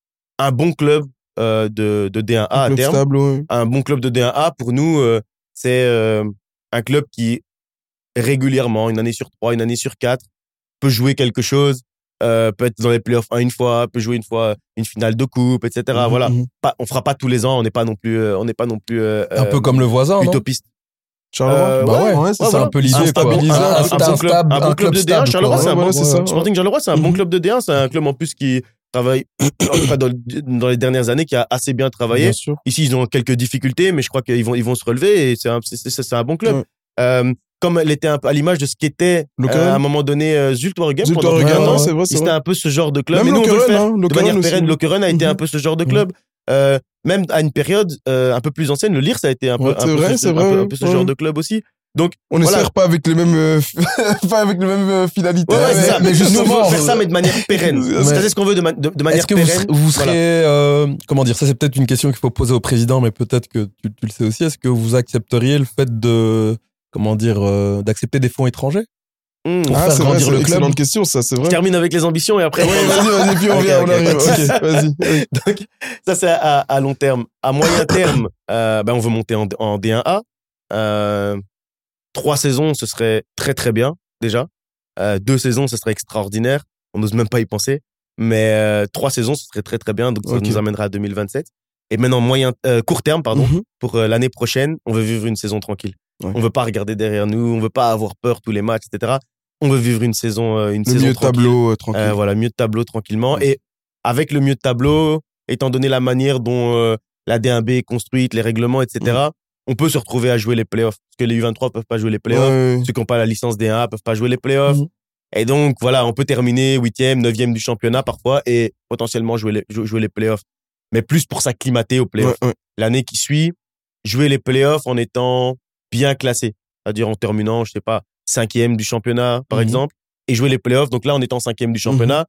un bon club euh, de, de D un A un à terme. Stable, ouais. Un bon club de D un A, pour nous, euh, c'est euh, un club qui, régulièrement, une année sur trois, une année sur quatre, peut jouer quelque chose. Euh, peut être dans les playoffs un une fois, peut jouer une fois une finale de coupe, et cetera. Mmh, voilà, mmh. Pas, on fera pas tous les ans, on n'est pas non plus, euh, on n'est pas non plus euh, un peu comme le voisin, utopiste. Charleroi, euh, bah ouais, ouais, c'est ouais, ça voilà. un peu l'idée, un, quoi. Un, un, un, un, bon club, un bon club de D un. Charleroi, c'est un bon, Sporting Charleroi, c'est un bon club de D un. C'est un club en plus qui travaille, en tout cas dans, dans les dernières années, qui a assez bien travaillé. Bien Ici, ils ont quelques difficultés, mais je crois qu'ils vont, ils vont se relever et c'est un, c'est, c'est, c'est un bon club. Ouais. Euh, comme elle était un peu à l'image de ce qu'était euh, à un moment donné euh, Zulte Waregem pendant un an, c'est vrai, c'est c'était vrai. un peu ce genre de club. Même mais nous on veut le faire hein, de manière pérenne. Lokeren a été mm-hmm. un peu ce genre de club. Mm-hmm. Euh, même à une période euh, un peu plus ancienne, le Lierse a été un peu, ouais, un, peu vrai, ce, un, vrai, peu, un peu ce ouais. genre de club aussi. Donc on voilà. n'espère pas avec les mêmes euh, pas avec les mêmes euh, finalités. Ouais, ouais, mais, c'est ça. mais justement, nous, on veut faire ça mais de manière pérenne. C'est ce qu'on veut de, ma, de, de manière Est-ce que pérenne. Vous, vous serez voilà. euh, comment dire, ça c'est peut-être une question qu'il faut poser au président, mais peut-être que tu, tu le sais aussi. Est-ce que vous accepteriez le fait de comment dire euh, d'accepter des fonds étrangers? Mmh. Ah, c'est vrai, c'est une excellente question, ça, c'est vrai. Je termine avec les ambitions et après. Ouais, vas-y, vas-y, puis on vient, okay, on arrive. Ok, vas-y. Donc, ça, c'est à, à long terme. À moyen terme, euh, ben, on veut monter en, en D un A. Euh, trois saisons, ce serait très, très bien, déjà. Euh, deux saisons, ce serait extraordinaire. On n'ose même pas y penser. Mais euh, trois saisons, ce serait très, très bien. Donc, ça okay. nous amènera à deux mille vingt-sept. Et maintenant, moyen, euh, court terme, pardon, mm-hmm. pour euh, l'année prochaine, on veut vivre une saison tranquille. Ouais. On veut pas regarder derrière nous, on veut pas avoir peur tous les matchs, et cetera. On veut vivre une saison, euh, une le saison mieux tranquille. Tableau, euh, tranquille. Euh, voilà, mieux de tableau tranquillement. Ouais. Et avec le mieux de tableau, étant donné la manière dont euh, la D un B est construite, les règlements, et cetera, ouais. on peut se retrouver à jouer les playoffs. Parce que les U vingt-trois peuvent pas jouer les playoffs. Ouais. Ceux qui n'ont pas la licence D un A peuvent pas jouer les playoffs. Mmh. Et donc, voilà, on peut terminer huitième, neuvième du championnat parfois et potentiellement jouer les, jouer les playoffs. Mais plus pour s'acclimater aux playoffs. Ouais, ouais. L'année qui suit, jouer les playoffs en étant bien classé. C'est-à-dire en terminant, je sais pas, cinquième du championnat, par mmh. exemple, et jouer les playoffs. Donc là, en étant cinquième du championnat, mmh.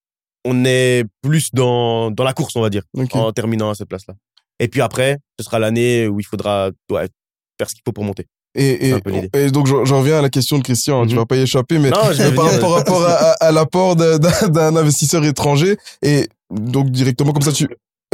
on est plus dans, dans la course, on va dire, okay. en terminant à cette place-là. Et puis après, ce sera l'année où il faudra ouais, faire ce qu'il faut pour monter. Et, et, et donc, j'en reviens à la question de Christian, hein, mmh. tu vas pas y échapper, mais non, par, par rapport à, à, à l'apport d'un, d'un investisseur étranger, et donc directement comme ça, tu...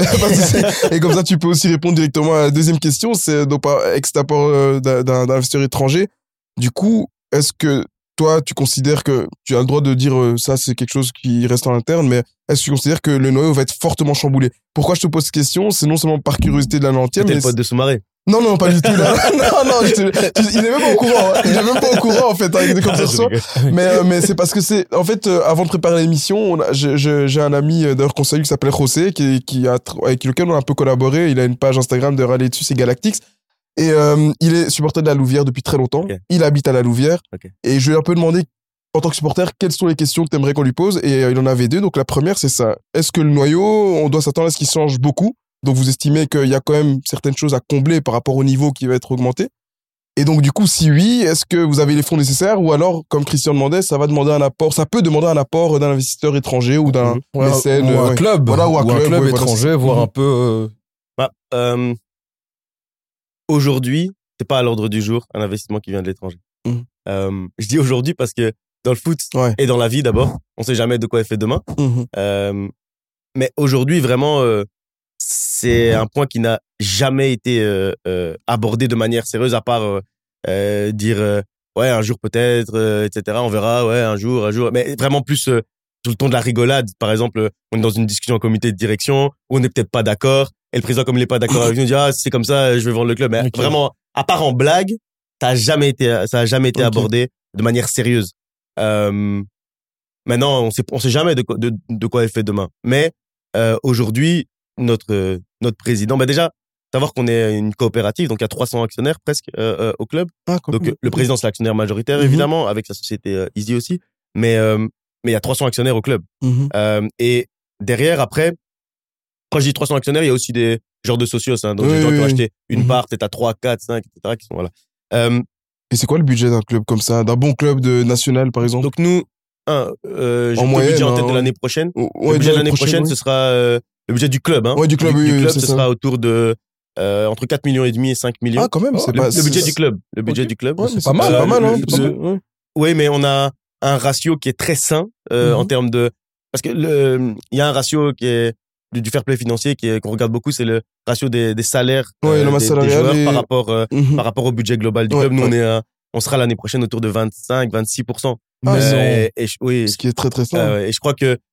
et comme ça, tu peux aussi répondre directement à la deuxième question, c'est donc par ex-apport d'un, d'un investisseur étranger. Du coup, est-ce que toi, tu considères que tu as le droit de dire euh, ça, c'est quelque chose qui reste en interne, mais est-ce que tu considères que le noyau va être fortement chamboulé? Pourquoi je te pose cette question? C'est non seulement par curiosité de la Nantienne, T'es mais le pote de Soumaré. non, non, pas du tout. Là. Non, non, je te... il est même pas au courant. Hein. Il est même pas au courant, en fait, avec des comme ça. Mais, euh, mais c'est parce que c'est, en fait, euh, avant de préparer l'émission, on a, je, je, j'ai un ami, euh, d'ailleurs, qu'on salue, qui s'appelle José, qui, qui a, avec lequel on a un peu collaboré. Il a une page Instagram de râler dessus, c'est Galactix. Et, euh, il est supporter de la Louvière depuis très longtemps. Okay. Il habite à la Louvière. Okay. Et je lui ai un peu demandé, en tant que supporter, quelles sont les questions que tu aimerais qu'on lui pose. Et euh, il en avait deux. Donc la première, c'est ça. Est-ce que le noyau, on doit s'attendre à ce qu'il change beaucoup? Donc, vous estimez qu'il y a quand même certaines choses à combler par rapport au niveau qui va être augmenté. Et donc, du coup, si oui, est-ce que vous avez les fonds nécessaires ou alors, comme Christian demandait, ça va demander un apport, ça peut demander un apport d'un investisseur étranger ou d'un ouais, mécène. Ou un ouais. club. Voilà, ou un ou club, un club ouais, étranger, voilà, voire mmh. un peu... Euh... Bah, euh, aujourd'hui, c'est pas à l'ordre du jour un investissement qui vient de l'étranger. Mmh. Euh, je dis aujourd'hui parce que dans le foot ouais. et dans la vie d'abord, on sait jamais de quoi est fait demain. Mmh. Euh, mais aujourd'hui, vraiment... Euh, c'est un point qui n'a jamais été euh, euh, abordé de manière sérieuse, à part euh, euh, dire euh, ouais un jour peut-être, euh, et cetera. On verra, ouais un jour, un jour. Mais vraiment plus euh, tout le ton de la rigolade. Par exemple, on est dans une discussion en comité de direction où on n'est peut-être pas d'accord. Et le président, comme il n'est pas d'accord avec nous, dit ah c'est comme ça, je vais vendre le club. Mais okay. Vraiment, à part en blague, ça a jamais été, ça a jamais été okay. abordé de manière sérieuse. Euh, maintenant, on sait, on sait jamais de quoi, de, de quoi est fait demain. Mais euh, aujourd'hui, notre notre président, bah déjà savoir qu'on est une coopérative, donc il y a trois cents actionnaires presque euh, euh, au club. Ah, donc euh, le président c'est l'actionnaire majoritaire mm-hmm. évidemment, avec sa société euh, Easy aussi, mais euh, mais il y a trois cents actionnaires au club. Mm-hmm. Euh, et derrière après, quand je dis trois cents actionnaires, il y a aussi des genres de socios, hein, donc oui, des gens oui, qui ont acheté une mm-hmm. part, peut-être à trois, quatre, cinq, et cetera qui sont voilà. Euh, et c'est quoi le budget d'un club comme ça, d'un bon club de national par exemple? Donc nous, un, euh, j'ai en moyenne, le budget en tête hein, de l'année prochaine. Ouais, le budget de l'année prochaine, prochaine ouais. ce sera euh, le budget du club, hein. Ouais, du club, du, oui, du club, c'est ce ça. sera autour de euh, entre quatre millions et demi et cinq millions. Ah, quand même, c'est le, pas le budget du club, le budget okay. du club. Ouais, c'est, c'est pas mal, euh, pas mal, hein. Le, le, ouais. Oui, mais on a un ratio qui est très sain euh, mm-hmm. en termes de parce que le il y a un ratio qui est du, du fair play financier qui est, qu'on regarde beaucoup, c'est le ratio des, des salaires ouais, euh, des, des joueurs et... par rapport euh, mm-hmm. par rapport au budget global du ouais, club. Nous, ouais. on est euh, on sera l'année prochaine autour de vingt-cinq, vingt-six pour cent. Ah, euh, et, et, oui, ce qui est très très sain. Euh, et je crois que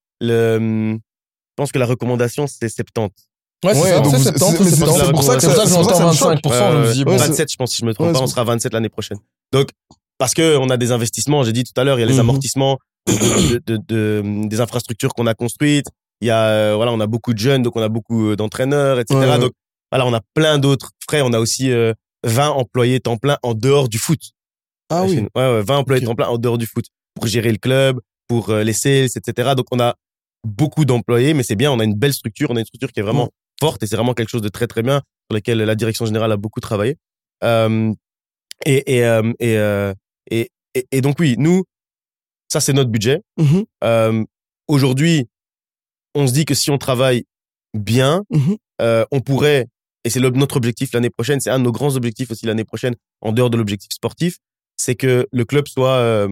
le je pense que la recommandation c'est soixante-dix. Ouais, c'est, ouais, ça, c'est soixante-dix, c'est, c'est, c'est, c'est pour ça que, c'est pour ça que j'entends vingt-cinq pour cent, euh, je me dis, bon. vingt-sept, je pense, si je me trompe ouais, pas, on sera vingt-sept l'année prochaine. Donc, parce que on a des investissements, j'ai dit tout à l'heure, il y a les mm-hmm. amortissements de, de, de, de, des infrastructures qu'on a construites, il y a, euh, voilà, on a beaucoup de jeunes, donc on a beaucoup d'entraîneurs, et cetera. Ouais, donc, voilà, on a plein d'autres frais, on a aussi, euh, vingt employés temps plein en dehors du foot. Ah oui. Ouais, ouais, vingt employés okay. temps plein en dehors du foot. Pour gérer le club, pour euh, les sales, et cetera. Donc, on a beaucoup d'employés, mais c'est bien, on a une belle structure, on a une structure qui est vraiment mm. forte et c'est vraiment quelque chose de très très bien sur lequel la direction générale a beaucoup travaillé. Euh, et, et, euh, et, euh, et, et, et donc oui, nous, ça c'est notre budget. Mm-hmm. Euh, aujourd'hui, on se dit que si on travaille bien, mm-hmm. euh, on pourrait, et c'est le, notre objectif l'année prochaine, c'est un de nos grands objectifs aussi l'année prochaine, en dehors de l'objectif sportif, c'est que le club soit, euh,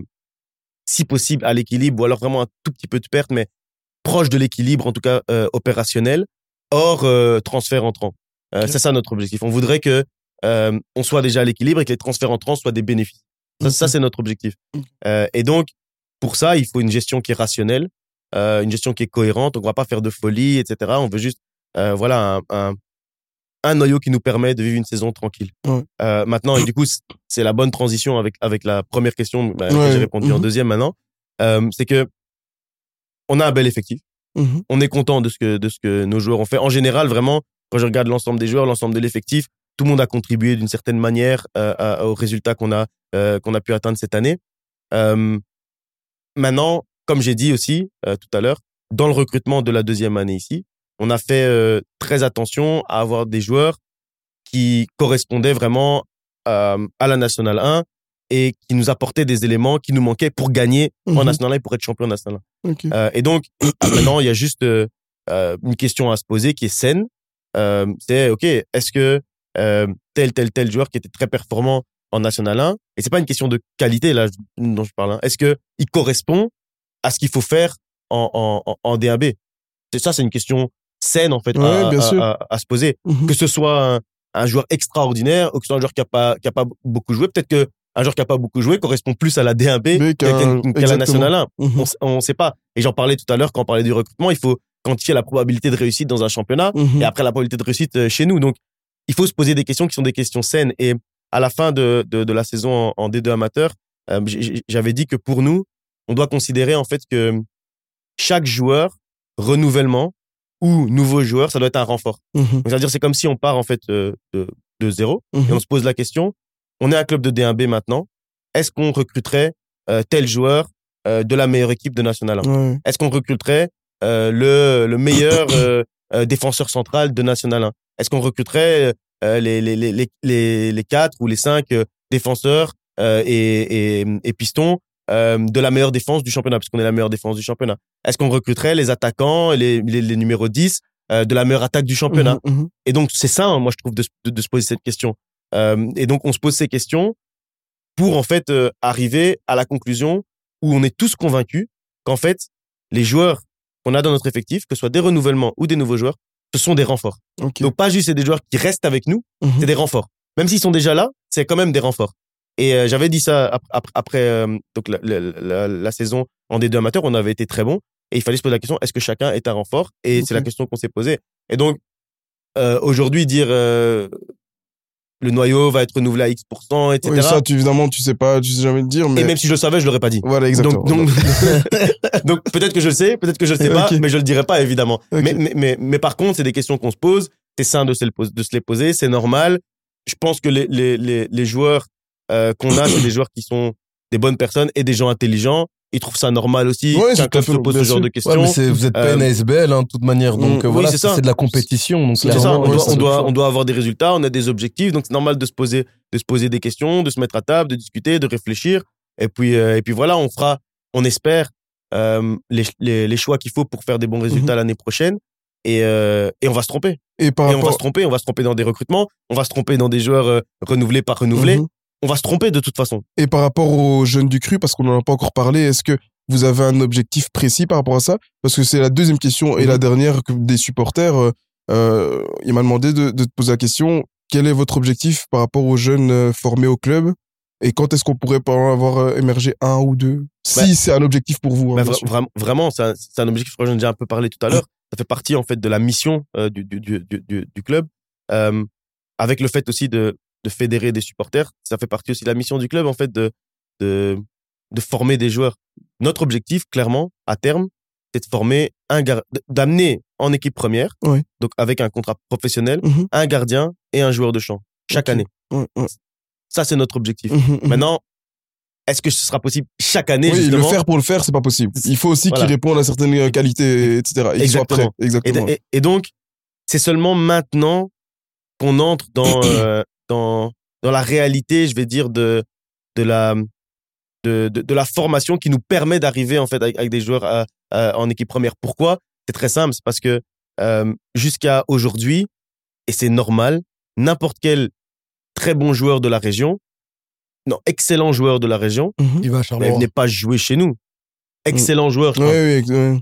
si possible, à l'équilibre ou alors vraiment un tout petit peu de perte, mais proche de l'équilibre, en tout cas euh, opérationnel, hors euh, transfert entrant. Euh, okay. C'est ça notre objectif. On voudrait que euh, on soit déjà à l'équilibre et que les transferts entrants soient des bénéfices. Ça, okay. ça c'est notre objectif. Okay. Euh, et donc, pour ça, il faut une gestion qui est rationnelle, euh, une gestion qui est cohérente. On ne va pas faire de folie, et cetera. On veut juste, euh, voilà, un, un, un noyau qui nous permet de vivre une saison tranquille. Ouais. Euh, maintenant, et du coup, c'est la bonne transition avec avec la première question bah, ouais. que j'ai répondu mmh. en deuxième maintenant. Euh, c'est que on a un bel effectif. Mmh. On est content de ce que de ce que nos joueurs ont fait. En général, vraiment, quand je regarde l'ensemble des joueurs, l'ensemble de l'effectif, tout le monde a contribué d'une certaine manière euh, à, aux résultats qu'on a euh, qu'on a pu atteindre cette année. Euh, maintenant, comme j'ai dit aussi euh, tout à l'heure, dans le recrutement de la deuxième année ici, on a fait euh, très attention à avoir des joueurs qui correspondaient vraiment euh, à la National un et qui nous apportaient des éléments qui nous manquaient pour gagner mmh. en National un et pour être champion National un. Okay. Euh, et donc, maintenant, il y a juste euh, une question à se poser qui est saine. Euh, c'est, OK, est-ce que euh, tel, tel, tel joueur qui était très performant en National un, et c'est pas une question de qualité là dont je parle, hein, est-ce que il correspond à ce qu'il faut faire en, en, en D un B? C'est ça, c'est une question saine en fait ouais, à, bien à, sûr. à, à, à se poser. Mm-hmm. Que ce soit un, un joueur extraordinaire ou que ce soit un joueur qui a pas qui a pas beaucoup joué, peut-être que un joueur qui a pas beaucoup joué correspond plus à la D un B qu'à, qu'à la Nationale un. Mmh. On ne sait pas. Et j'en parlais tout à l'heure quand on parlait du recrutement. Il faut quantifier la probabilité de réussite dans un championnat mmh. et après la probabilité de réussite chez nous. Donc, il faut se poser des questions qui sont des questions saines. Et à la fin de, de, de la saison en, en D deux amateur, euh, j'avais dit que pour nous, on doit considérer en fait que chaque joueur, renouvellement ou nouveau joueur, ça doit être un renfort. Mmh. Donc, c'est-à-dire, c'est comme si on part en fait de, de, de zéro mmh. et on se pose la question, on est un club de D un B maintenant, est-ce qu'on recruterait euh, tel joueur euh, de la meilleure équipe de National un? Mmh. Est-ce qu'on recruterait euh, le, le meilleur euh, euh, défenseur central de National un? Est-ce qu'on recruterait euh, les, les, les, les, les quatre ou les cinq euh, défenseurs euh, et, et, et pistons euh, de la meilleure défense du championnat, puisqu'on est la meilleure défense du championnat? Est-ce qu'on recruterait les attaquants et les, les, les numéros dix euh, de la meilleure attaque du championnat? Mmh, mmh. Et donc, c'est ça, hein, moi, je trouve, de, de, de se poser cette question. Euh, et donc, on se pose ces questions pour, en fait, euh, arriver à la conclusion où on est tous convaincus qu'en fait, les joueurs qu'on a dans notre effectif, que ce soit des renouvellements ou des nouveaux joueurs, ce sont des renforts. Okay. Donc, pas juste c'est des joueurs qui restent avec nous, mmh. c'est des renforts. Même s'ils sont déjà là, c'est quand même des renforts. Et euh, j'avais dit ça après, après euh, donc la, la, la, la saison en D deux amateur, on avait été très bon. Et il fallait se poser la question, est-ce que chacun est un renfort? Et okay. c'est la question qu'on s'est posée. Et donc, euh, aujourd'hui, dire euh, le noyau va être renouvelé à X pour cent, et cetera. Oui, ça, tu, évidemment, tu sais pas, tu sais jamais le dire. Mais... Et même si je le savais, je l'aurais pas dit. Voilà, exactement. Donc, donc, donc peut-être que je le sais, peut-être que je le sais pas, okay. mais je le dirai pas, évidemment. Okay. Mais, mais, mais, mais par contre, c'est des questions qu'on se pose. C'est sain de se, de se les poser, c'est normal. Je pense que les, les, les, les joueurs euh, qu'on a, c'est des joueurs qui sont des bonnes personnes et des gens intelligents. Ils trouvent ça normal aussi ouais, qu'un club se pose ce genre de questions. Ouais, mais c'est, vous êtes pas une euh, A S B L, hein, de toute manière. Donc, oui, voilà, c'est, c'est de la compétition. Donc, c'est ça. On, ouais, doit, on, doit, on doit avoir des résultats, on a des objectifs. Donc, c'est normal de se poser, de se poser des questions, de se mettre à table, de discuter, de réfléchir. Et puis, euh, et puis voilà, on fera, on espère, euh, les, les, les choix qu'il faut pour faire des bons résultats mm-hmm. l'année prochaine. Et, euh, et on va se tromper. Et, par et rapport... on va se tromper. On va se tromper dans des recrutements. On va se tromper dans des joueurs euh, renouvelés, pas renouvelés. Mm-hmm. On va se tromper de toute façon. Et par rapport aux jeunes du cru, parce qu'on n'en a pas encore parlé, est-ce que vous avez un objectif précis par rapport à ça? Parce que c'est la deuxième question et mmh. la dernière que des supporters. Euh, il m'a demandé de, de te poser la question, quel est votre objectif par rapport aux jeunes euh, formés au club? Et quand est-ce qu'on pourrait en avoir émergé un ou deux? Si bah, c'est un objectif pour vous. Hein, bah, vra- vraiment, c'est un, c'est un objectif, je crois que j'en ai déjà un peu parlé tout à l'heure. Ça fait partie en fait de la mission euh, du, du, du, du, du club. Euh, avec le fait aussi de, de fédérer des supporters, ça fait partie aussi de la mission du club en fait de, de, de former des joueurs. Notre objectif, clairement, à terme, c'est de former un gar... d'amener en équipe première, oui. donc avec un contrat professionnel, mm-hmm. un gardien et un joueur de champ chaque okay. année. Mm-hmm. Ça, c'est notre objectif. Mm-hmm. Maintenant, est-ce que ce sera possible chaque année, oui, justement? Le faire pour le faire, c'est pas possible. Il faut aussi voilà. qu'il réponde à certaines qualités, et cetera. Et Exactement. Qu'il soit prêt. Exactement. Et, et, et donc, c'est seulement maintenant qu'on entre dans euh, dans dans la réalité, je vais dire de de la De, de, de la formation qui nous permet d'arriver en fait avec, avec des joueurs à, à, en équipe première. Pourquoi? C'est très simple, c'est parce que euh, jusqu'à aujourd'hui, et c'est normal, n'importe quel très bon joueur de la région, non, excellent joueur de la région, mm-hmm. il va à Charleroi. Mais venait pas jouer chez nous. Excellent mm. joueur, je crois. Oui, oui, oui.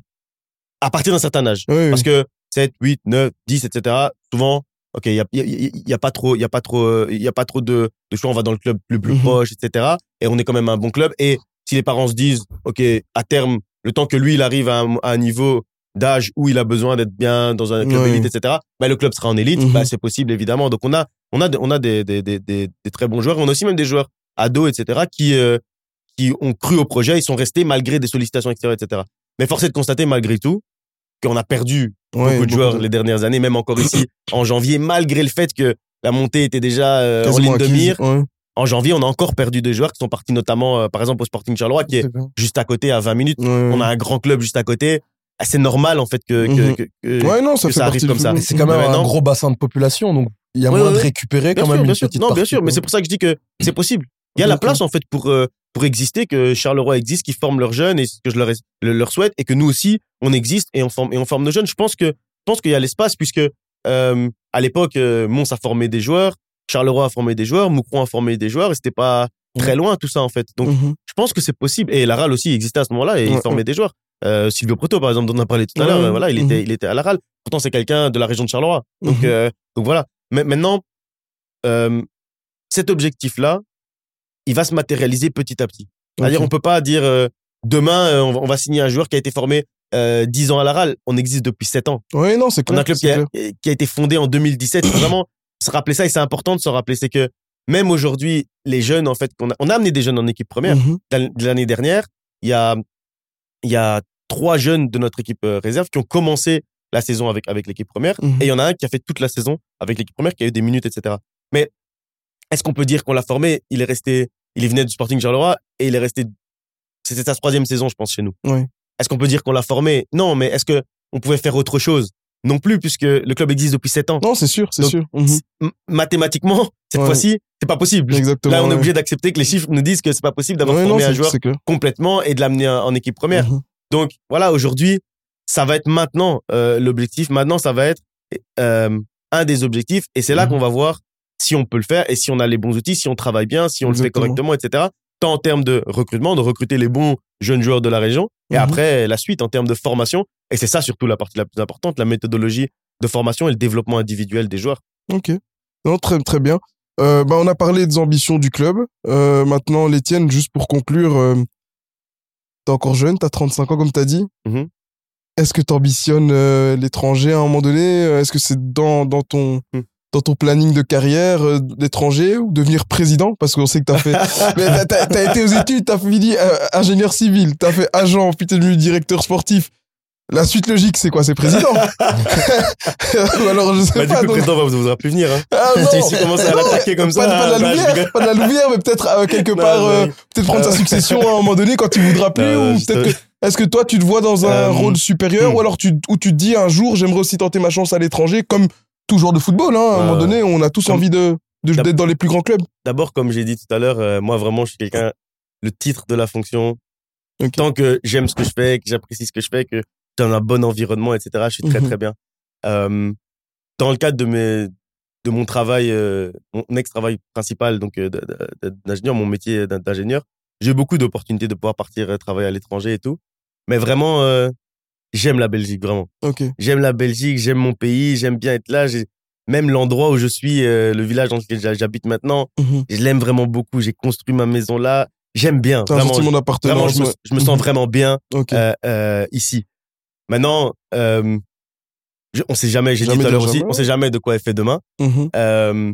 À partir d'un certain âge. Oui, parce oui. que sept, huit, neuf, dix, et cetera, souvent, ok, il y a, y, a, y a pas trop, il y a pas trop, il y a pas trop de, de choix. On va dans le club le plus mm-hmm. proche, et cetera. Et on est quand même un bon club. Et si les parents se disent, ok, à terme, le temps que lui il arrive à un, à un niveau d'âge où il a besoin d'être bien dans un club oui. élite, et cetera. Bah le club sera en élite. Mm-hmm. Bah c'est possible évidemment. Donc on a, on a, on a des, des, des, des, des très bons joueurs. On a aussi même des joueurs ados, et cetera. Qui, euh, qui ont cru au projet. Ils sont restés malgré des sollicitations extérieures, et cetera. Mais force est de constater malgré tout qu'on a perdu ouais, beaucoup de joueurs beaucoup de... les dernières années, même encore ici en janvier, malgré le fait que la montée était déjà euh, en ligne de mire. Ouais. En janvier, on a encore perdu des joueurs qui sont partis notamment, euh, par exemple, au Sporting Charleroi, qui est, est juste à côté, à vingt minutes. Ouais, ouais. On a un grand club juste à côté. Ah, c'est normal, en fait, que, mm-hmm. que, que, ouais, non, ça, que ça arrive comme ça. C'est quand même un gros bassin de population, donc il y a ouais, moyen ouais. de récupérer bien quand sûr, même une sûr. petite Non, partie. bien sûr, mais c'est pour ça que je dis que c'est possible. Il y a la place, en fait, pour, euh, pour exister, que Charleroi existe, qu'ils forment leurs jeunes, et que je leur, leur souhaite, et que nous aussi, on existe et on forme, et on forme nos jeunes. Je pense que, je pense qu'il y a l'espace, puisque, euh, à l'époque, euh, Mons a formé des joueurs, Charleroi a formé des joueurs, Moucron a formé des joueurs, et c'était pas très loin, tout ça, en fait. Donc, mm-hmm. je pense que c'est possible. Et Laral aussi existait à ce moment-là, et ouais, il formait ouais. des joueurs. Euh, Silvio Proto, par exemple, dont on a parlé tout à ouais, l'heure, euh, voilà, il mm-hmm. était, il était à Laral. Pourtant, c'est quelqu'un de la région de Charleroi. Donc, mm-hmm. euh, donc voilà. Mais maintenant, euh, cet objectif-là, il va se matérialiser petit à petit. C'est-à-dire, Ok. on peut pas dire euh, demain, euh, on, va, on va signer un joueur qui a été formé euh, dix ans à l'Aral. On existe depuis sept ans. Oui, non, c'est On clair. a un club qui c'est a, clair. qui a été fondé en deux mille dix-sept. Il faut vraiment se rappeler ça et c'est important de se rappeler. C'est que même aujourd'hui, les jeunes, en fait, qu'on a, on a amené des jeunes en équipe première. Mhm. De l'année dernière, il y a, il y a trois jeunes de notre équipe euh, réserve qui ont commencé la saison avec, avec l'équipe première. Mhm. Et il y en a un qui a fait toute la saison avec l'équipe première, qui a eu des minutes, et cetera. Mais est-ce qu'on peut dire qu'on l'a formé? Il est resté, il venait du Sporting Charleroi et il est resté, c'était sa troisième saison, je pense, chez nous. Oui. Est-ce qu'on peut dire qu'on l'a formé? Non, mais est-ce que on pouvait faire autre chose? Non plus, puisque le club existe depuis sept ans. Non, c'est sûr, c'est Donc, sûr. Mhm. M- Mathématiquement, cette Ouais. fois-ci, c'est pas possible. Exactement. Là, on est ouais. obligé d'accepter que les chiffres nous disent que c'est pas possible d'avoir Ouais, non, formé un c'est- joueur c'est clair. complètement et de l'amener en en équipe première. Mhm. Donc voilà, aujourd'hui, ça va être maintenant euh, l'objectif. Maintenant, ça va être euh, un des objectifs, et c'est là Mhm. qu'on va voir si on peut le faire et si on a les bons outils, si on travaille bien, si on Exactement. le fait correctement, et cetera. Tant en termes de recrutement, de recruter les bons jeunes joueurs de la région, et Mhm. après la suite en termes de formation. Et c'est ça surtout la partie la plus importante, la méthodologie de formation et le développement individuel des joueurs. Ok. Non, très, très bien. Euh, bah, on a parlé des ambitions du club. Euh, maintenant, les tiennes, juste pour conclure, euh, t'es encore jeune, t'as trente-cinq ans, comme t'as dit. Mhm. Est-ce que t'ambitionnes euh, l'étranger à un moment donné? Est-ce que c'est dans, dans ton, Mm. dans ton planning de carrière, euh, l'étranger, ou devenir président? Parce qu'on sait que t'as fait, mais t'as, t'as, t'as été aux études, t'as fini euh, ingénieur civil, t'as fait agent, puis t'es devenu directeur sportif. La suite logique, c'est quoi? C'est président. Ou alors, je sais Bah, du pas. coup, le donc- président va vous, vous plus venir. Hein. Ah non. Si tu commences à Non, l'attaquer comme pas, ça, pas de la bah, je Louvière, rigole. pas de la Louvière, mais peut-être euh, quelque Non, part, bah euh, oui. peut-être prendre Euh, sa succession à un moment donné quand il voudra plus, Euh, ou je peut-être te- que, est-ce que toi tu te vois dans un Euh, rôle supérieur, hmm. ou alors tu, où tu te dis un jour j'aimerais aussi tenter ma chance à l'étranger, comme tout joueur de football, hein, à un Euh, moment donné, on a tous comme- envie de, de- D'ab- d'être dans les plus grands clubs. D'abord, comme j'ai dit tout à l'heure, euh, moi vraiment, je suis quelqu'un, le titre de la fonction, Ok. tant que j'aime ce que je fais, que j'apprécie ce que je fais, que j'ai un bon environnement, et cetera, je suis très Mhm. très bien. Euh, dans le cadre de mes, de mon travail, euh, mon ex-travail principal, donc euh, de- de- d'ingénieur, mon métier d'in- d'ingénieur, j'ai eu beaucoup d'opportunités de pouvoir partir euh, travailler à l'étranger et tout. Mais vraiment, euh, j'aime la Belgique, vraiment. Ok. J'aime la Belgique, j'aime mon pays, j'aime bien être là. J'ai- Même l'endroit où je suis, euh, le village dans lequel j'ha- j'habite maintenant, Mhm. je l'aime vraiment beaucoup. J'ai construit ma maison là. J'aime bien. T'as un Vraiment, sentiment je, d'appartenance. vraiment, je me, ouais. je me sens Mhm. vraiment bien Ok. euh, euh, ici. Maintenant, euh, je, on sait jamais, j'ai dit Jamais tout à l'heure dire aussi, jamais, on sait jamais de quoi est fait demain. Mhm. Euh,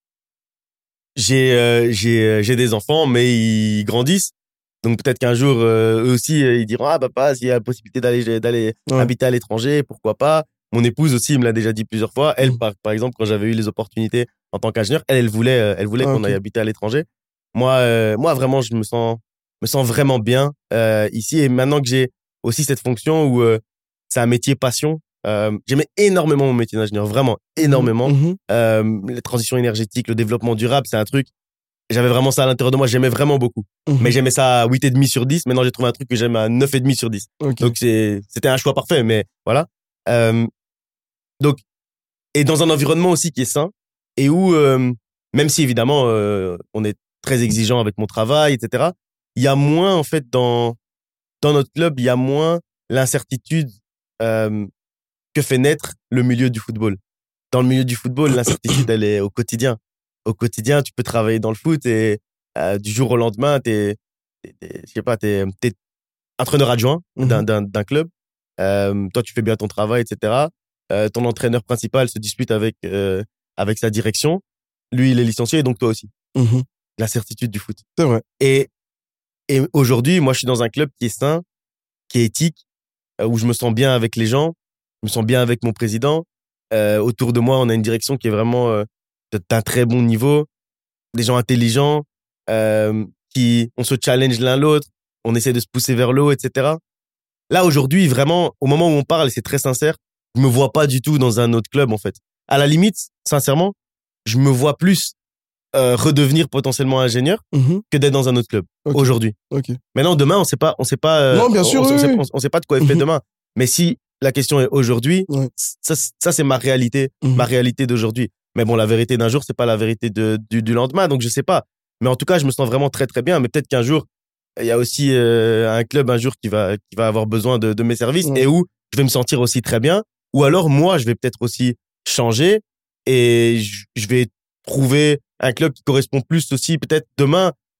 j'ai euh, j'ai euh, j'ai des enfants, mais ils grandissent. Donc peut-être qu'un jour, euh, eux aussi, euh, ils diront, ah papa, s'il y a la possibilité d'aller d'aller Ouais. habiter à l'étranger, pourquoi pas. Mon épouse aussi me l'a déjà dit plusieurs fois. Elle, Mhm. par, par exemple, quand j'avais eu les opportunités en tant qu'ingénieur, elle, elle voulait, euh, elle voulait Ah, qu'on ok. aille habiter à l'étranger. Moi, euh, moi vraiment, je me sens, me sens vraiment bien euh, ici. Et maintenant que j'ai aussi cette fonction où euh, c'est un métier passion, euh, j'aimais énormément mon métier d'ingénieur, vraiment énormément. Mhm. Euh, les transitions énergétiques, le développement durable, c'est un truc. J'avais vraiment ça à l'intérieur de moi. J'aimais vraiment beaucoup. Mhm. Mais j'aimais ça à huit virgule cinq sur dix. Maintenant, j'ai trouvé un truc que j'aime à neuf virgule cinq sur dix. Ok. Donc, c'est, c'était un choix parfait, mais voilà. Euh, donc, et dans un environnement aussi qui est sain et où, euh, même si évidemment, euh, on est très exigeant avec mon travail, et cetera, il y a moins, en fait, dans, dans notre club, il y a moins l'incertitude, euh, que fait naître le milieu du football. Dans le milieu du football, l'incertitude, elle est au quotidien. Au quotidien, tu peux travailler dans le foot et euh, du jour au lendemain, t'es, t'es, t'es je sais pas, t'es, t'es entraîneur adjoint d'un, Mhm. d'un, d'un club. Euh, toi, tu fais bien ton travail, et cetera. Euh, ton entraîneur principal se dispute avec euh, avec sa direction. Lui, il est licencié, et donc toi aussi. Mhm. L'incertitude du foot. C'est vrai. Et et aujourd'hui, moi, je suis dans un club qui est sain, qui est éthique, euh, où je me sens bien avec les gens, je me sens bien avec mon président. Euh, autour de moi, on a une direction qui est vraiment euh, d'un très bon niveau, des gens intelligents, euh, qui on se challenge l'un l'autre, on essaie de se pousser vers le haut, et cetera. Là aujourd'hui, vraiment, au moment où on parle, et c'est très sincère, je me vois pas du tout dans un autre club en fait. À la limite, sincèrement, je me vois plus euh, redevenir potentiellement ingénieur Mhm. que d'être dans un autre club Ok. aujourd'hui. Ok. Maintenant, demain, on sait pas, on sait pas. euh, Non, bien on- sûr, on, oui, on sait, oui. on- on sait pas de quoi est fait Mhm. demain. Mais si la question est aujourd'hui, Ouais. ça, ça c'est ma réalité, Mhm. ma réalité d'aujourd'hui. Mais bon, la vérité d'un jour, c'est pas la vérité de, du, du lendemain, donc je sais pas. Mais en tout cas, je me sens vraiment très très bien. Mais peut-être qu'un jour, il y a aussi euh, un club un jour qui va qui va avoir besoin de, de mes services Ouais. et où je vais me sentir aussi très bien. Ou alors moi, je vais peut-être aussi changer et je, je vais trouver un club qui correspond plus aussi peut-être demain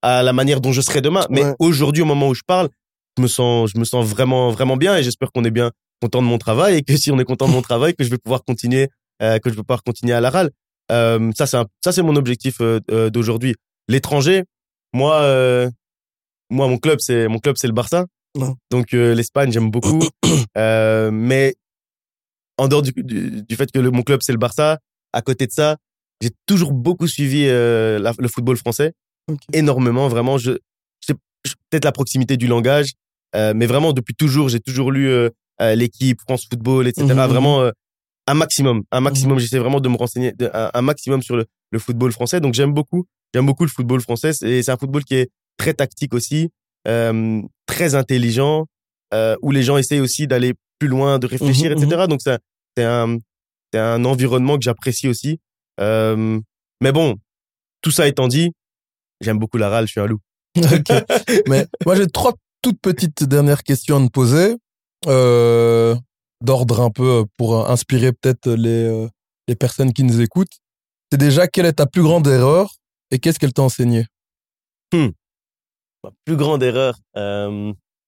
à la manière dont je serai demain. Mais ouais. aujourd'hui, au moment où je parle, je me sens, je me sens vraiment, vraiment bien et j'espère qu'on est bien content de mon travail et que si on est content de mon travail, que je vais pouvoir continuer, euh, que je vais pouvoir continuer à la râle. Euh, ça, c'est un, ça, c'est mon objectif euh, euh, d'aujourd'hui. L'étranger, moi, euh, moi, mon club, c'est mon club, c'est le Barça. Ouais. Donc euh, l'Espagne, j'aime beaucoup. euh, mais en dehors du, du, du fait que le, mon club, c'est le Barça, à côté de ça, j'ai toujours beaucoup suivi euh, la, le football français. Okay. Énormément, vraiment. Je, je, je, peut-être la proximité du langage, euh, mais vraiment, depuis toujours, j'ai toujours lu euh, euh, l'équipe, France Football, et cetera. Mmh, vraiment, euh, un maximum. Un maximum. Mmh. J'essaie vraiment de me renseigner de, un, un maximum sur le, le football français. Donc, j'aime beaucoup. J'aime beaucoup le football français. Et c'est un football qui est très tactique aussi, euh, très intelligent, euh, où les gens essayent aussi d'aller plus loin, de réfléchir, mmh, et cetera. Mmh. Donc, c'est, c'est, un, c'est un environnement que j'apprécie aussi. Euh, mais bon, tout ça étant dit, j'aime beaucoup la râle, je suis un loup. Ok. Mais moi, j'ai trois toutes petites dernières questions à te poser, euh, d'ordre un peu pour inspirer peut-être les, euh, les personnes qui nous écoutent. C'est déjà, quelle est ta plus grande erreur et qu'est-ce qu'elle t'a enseigné? hmm. Ma plus grande erreur, euh...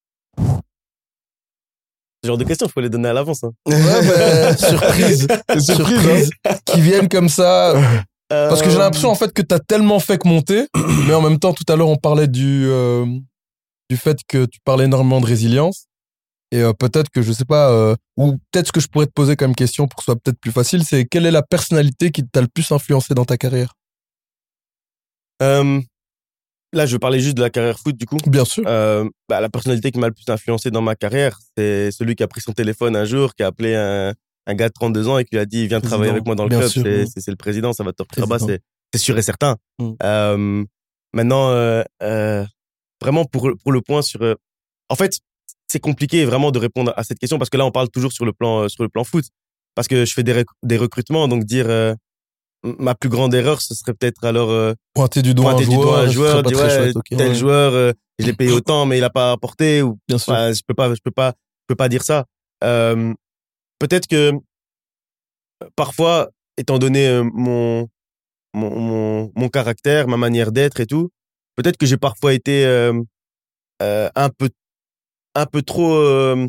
ce genre de questions, il faut les donner à l'avance. Hein. Ouais, bah, surprise. surprise, hein. Qui viennent comme ça. Parce que j'ai l'impression, en fait, que t'as tellement fait que monter, mais en même temps, tout à l'heure, on parlait du, euh, du fait que tu parlais énormément de résilience. Et euh, peut-être que, je sais pas, euh, ou peut-être ce que je pourrais te poser comme question pour que ce soit peut-être plus facile, c'est quelle est la personnalité qui t'a le plus influencé dans ta carrière? euh, Là, je veux parler juste de la carrière foot, du coup. Bien sûr. Euh, bah, la personnalité qui m'a le plus influencé dans ma carrière, c'est celui qui a pris son téléphone un jour, qui a appelé un, un gars de trente-deux ans et qui lui a dit, viens travailler avec moi dans le Bien club. sûr, c'est, oui. c'est, c'est le président, ça va te reprendre bas, c'est, c'est sûr et certain. Mm. Euh, maintenant, euh, euh, vraiment pour, pour le point sur, euh, en fait, c'est compliqué vraiment de répondre à cette question parce que là, on parle toujours sur le plan, euh, sur le plan foot. Parce que je fais des, rec- des recrutements, donc dire, euh, ma plus grande erreur, ce serait peut-être alors euh, pointer du doigt pointer un du joueur, doigt un joueur, dire ouais, chouette, okay, tel ouais. joueur, euh, je l'ai payé autant, mais il a pas apporté. Ou, Bien sûr. bah, je peux pas, je peux pas, je peux pas dire ça. Euh, peut-être que parfois, étant donné euh, mon, mon mon mon caractère, ma manière d'être et tout, peut-être que j'ai parfois été euh, euh, un peu un peu trop euh,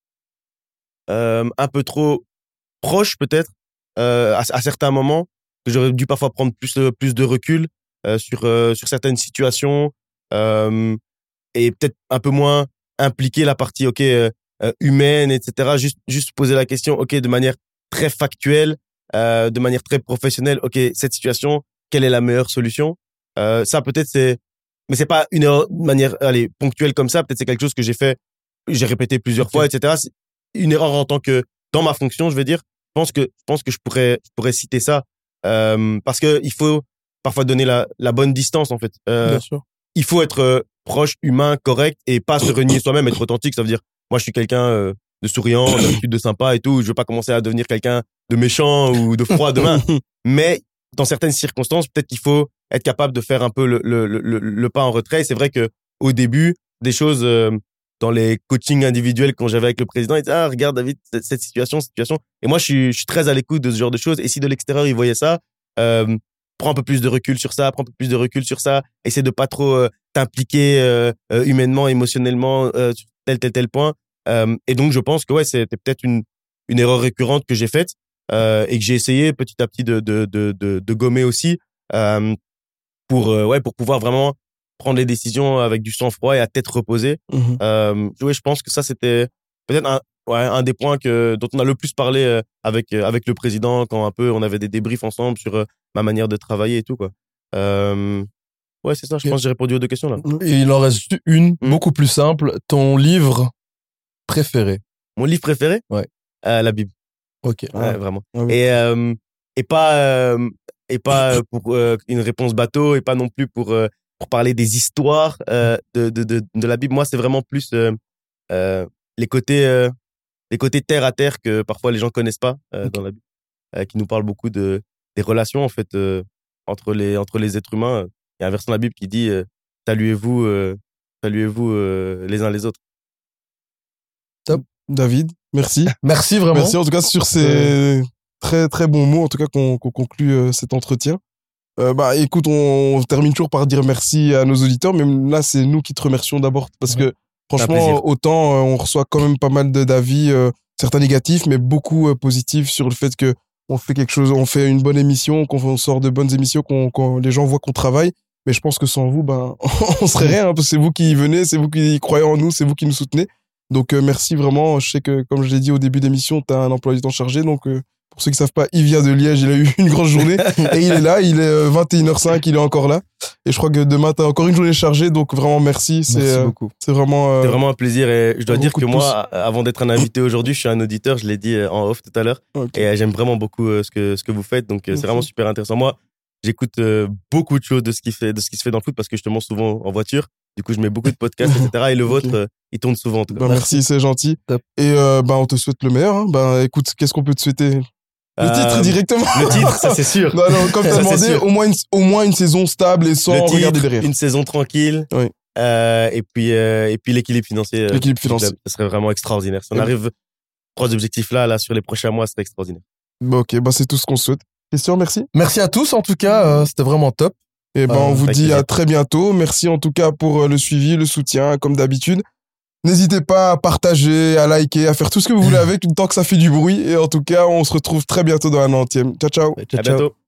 euh, un peu trop proche peut-être euh, à, à certains moments, que j'aurais dû parfois prendre plus plus de recul euh, sur euh, sur certaines situations euh, et peut-être un peu moins impliquer la partie ok euh, euh, humaine, et cetera. Juste juste poser la question ok de manière très factuelle, euh, de manière très professionnelle. Ok, cette situation, quelle est la meilleure solution? Euh, ça peut-être c'est, mais c'est pas une erreur de manière allez ponctuelle comme ça. Peut-être c'est quelque chose que j'ai fait, j'ai répété plusieurs okay. fois, et cetera. C'est une erreur en tant que dans ma fonction, je veux dire. Je pense que je pense que je pourrais je pourrais citer ça euh, parce que il faut parfois donner la la bonne distance en fait. Euh, Bien sûr. Il faut être euh, proche, humain, correct et pas se renier soi-même, être authentique. Ça veut dire moi je suis quelqu'un euh, de souriant, d'habitude de sympa et tout. Je veux pas commencer à devenir quelqu'un de méchant ou de froid demain. Mais dans certaines circonstances, peut-être qu'il faut être capable de faire un peu le le le, le pas en retrait. Et c'est vrai que au début, des choses euh, dans les coachings individuels quand j'avais avec le président, il disait ah regarde David cette, cette situation, cette situation. Et moi je suis je suis très à l'écoute de ce genre de choses. Et si de l'extérieur il voyait ça, euh, prends un peu plus de recul sur ça, prends un peu plus de recul sur ça. Essaie de pas trop euh, t'impliquer euh, euh, humainement, émotionnellement euh, sur tel tel tel point. Euh, et donc je pense que ouais c'était peut-être une une erreur récurrente que j'ai faite euh, et que j'ai essayé petit à petit de de de de, de gommer aussi euh, pour euh, ouais pour pouvoir vraiment prendre les décisions avec du sang-froid et à tête reposée. Mmh. Euh, ouais, je pense que ça c'était peut-être un ouais un des points que dont on a le plus parlé euh, avec euh, avec le président quand un peu on avait des débriefs ensemble sur euh, ma manière de travailler et tout quoi. Euh, ouais c'est ça. Je okay. pense que j'ai répondu aux deux questions là. Et il en reste une mmh. beaucoup plus simple. Ton livre préféré? Mon livre préféré? Ouais. Euh, la Bible. Ok. Ouais, ah. vraiment. Ah oui. Et euh, et pas euh, et pas pour euh, une réponse bateau et pas non plus pour euh, pour parler des histoires euh, de, de de de la Bible. Moi, c'est vraiment plus euh, euh, les côtés euh, les côtés terre à terre que parfois les gens connaissent pas euh, okay. dans la Bible, euh, qui nous parlent beaucoup de des relations en fait euh, entre les entre les êtres humains. Il y a un verset dans la Bible qui dit euh, saluez-vous euh, saluez-vous euh, les uns les autres. Top. David, merci. Merci vraiment. Merci en tout cas sur ces très très bons mots en tout cas qu'on qu'on conclut euh, cet entretien. Euh, bah, écoute, on, on termine toujours par dire merci à nos auditeurs, mais là, c'est nous qui te remercions d'abord parce que, franchement, autant euh, on reçoit quand même pas mal de- d'avis, euh, certains négatifs, mais beaucoup euh, positifs sur le fait que on fait quelque chose, on fait une bonne émission, qu'on sort de bonnes émissions, qu'on, qu'on les gens voient qu'on travaille. Mais je pense que sans vous, ben, on serait rien, hein, parce que c'est vous qui y venez, c'est vous qui croyez en nous, c'est vous qui nous soutenez. Donc, euh, merci vraiment. Je sais que, comme je l'ai dit au début d'émission, tu as un emploi du temps chargé. Donc, euh, pour ceux qui savent pas, il vient de Liège, il a eu une grosse journée et il est là, il est euh, vingt et une heures cinq, il est encore là. Et je crois que demain, tu as encore une journée chargée. Donc, vraiment, merci. C'est, Merci euh, beaucoup. c'est vraiment. euh, C'est vraiment un plaisir et je dois un dire coup que de moi, avant d'être un invité aujourd'hui, je suis un auditeur, je l'ai dit euh, en off tout à l'heure. ok. Et euh, j'aime vraiment beaucoup euh, ce que, ce que vous faites. Donc, euh, Merci. c'est vraiment super intéressant. Moi, j'écoute euh, beaucoup de choses de ce, qui fait, de ce qui se fait dans le foot parce que justement, souvent en voiture. Du coup, je mets beaucoup de podcasts, et cetera. Et le Ok. vôtre, euh, il tourne souvent en tout cas. Ben, merci, c'est gentil. Top. Et euh, ben, on te souhaite le meilleur. Hein. Ben, écoute, qu'est-ce qu'on peut te souhaiter? Le Euh, titre directement. Le titre, ça c'est sûr. Non, non, comme tu as Ça, c'est demandé, sûr. au moins, une, au moins une saison stable et sans Le regarder titre, derrière. une saison tranquille. Oui. Euh, et puis, euh, et puis l'équilibre financier. euh, L'équilibre du club. financier. Ça serait vraiment extraordinaire. Si on Et- arrive trois objectifs là, là, sur les prochains mois, ce serait extraordinaire. Bon, ok, ben, c'est tout ce qu'on souhaite. Christian, merci. Merci à tous, en tout cas, euh, c'était vraiment top. Et ben, Euh, on vous avec dit plaisir. à très bientôt. Merci en tout cas pour euh, le suivi, le soutien, comme d'habitude. N'hésitez pas à partager, à liker, à faire tout ce que vous voulez avec, tant que ça fait du bruit. Et en tout cas, on se retrouve très bientôt dans la nontième. Ciao, ciao. Ciao, À ciao. bientôt.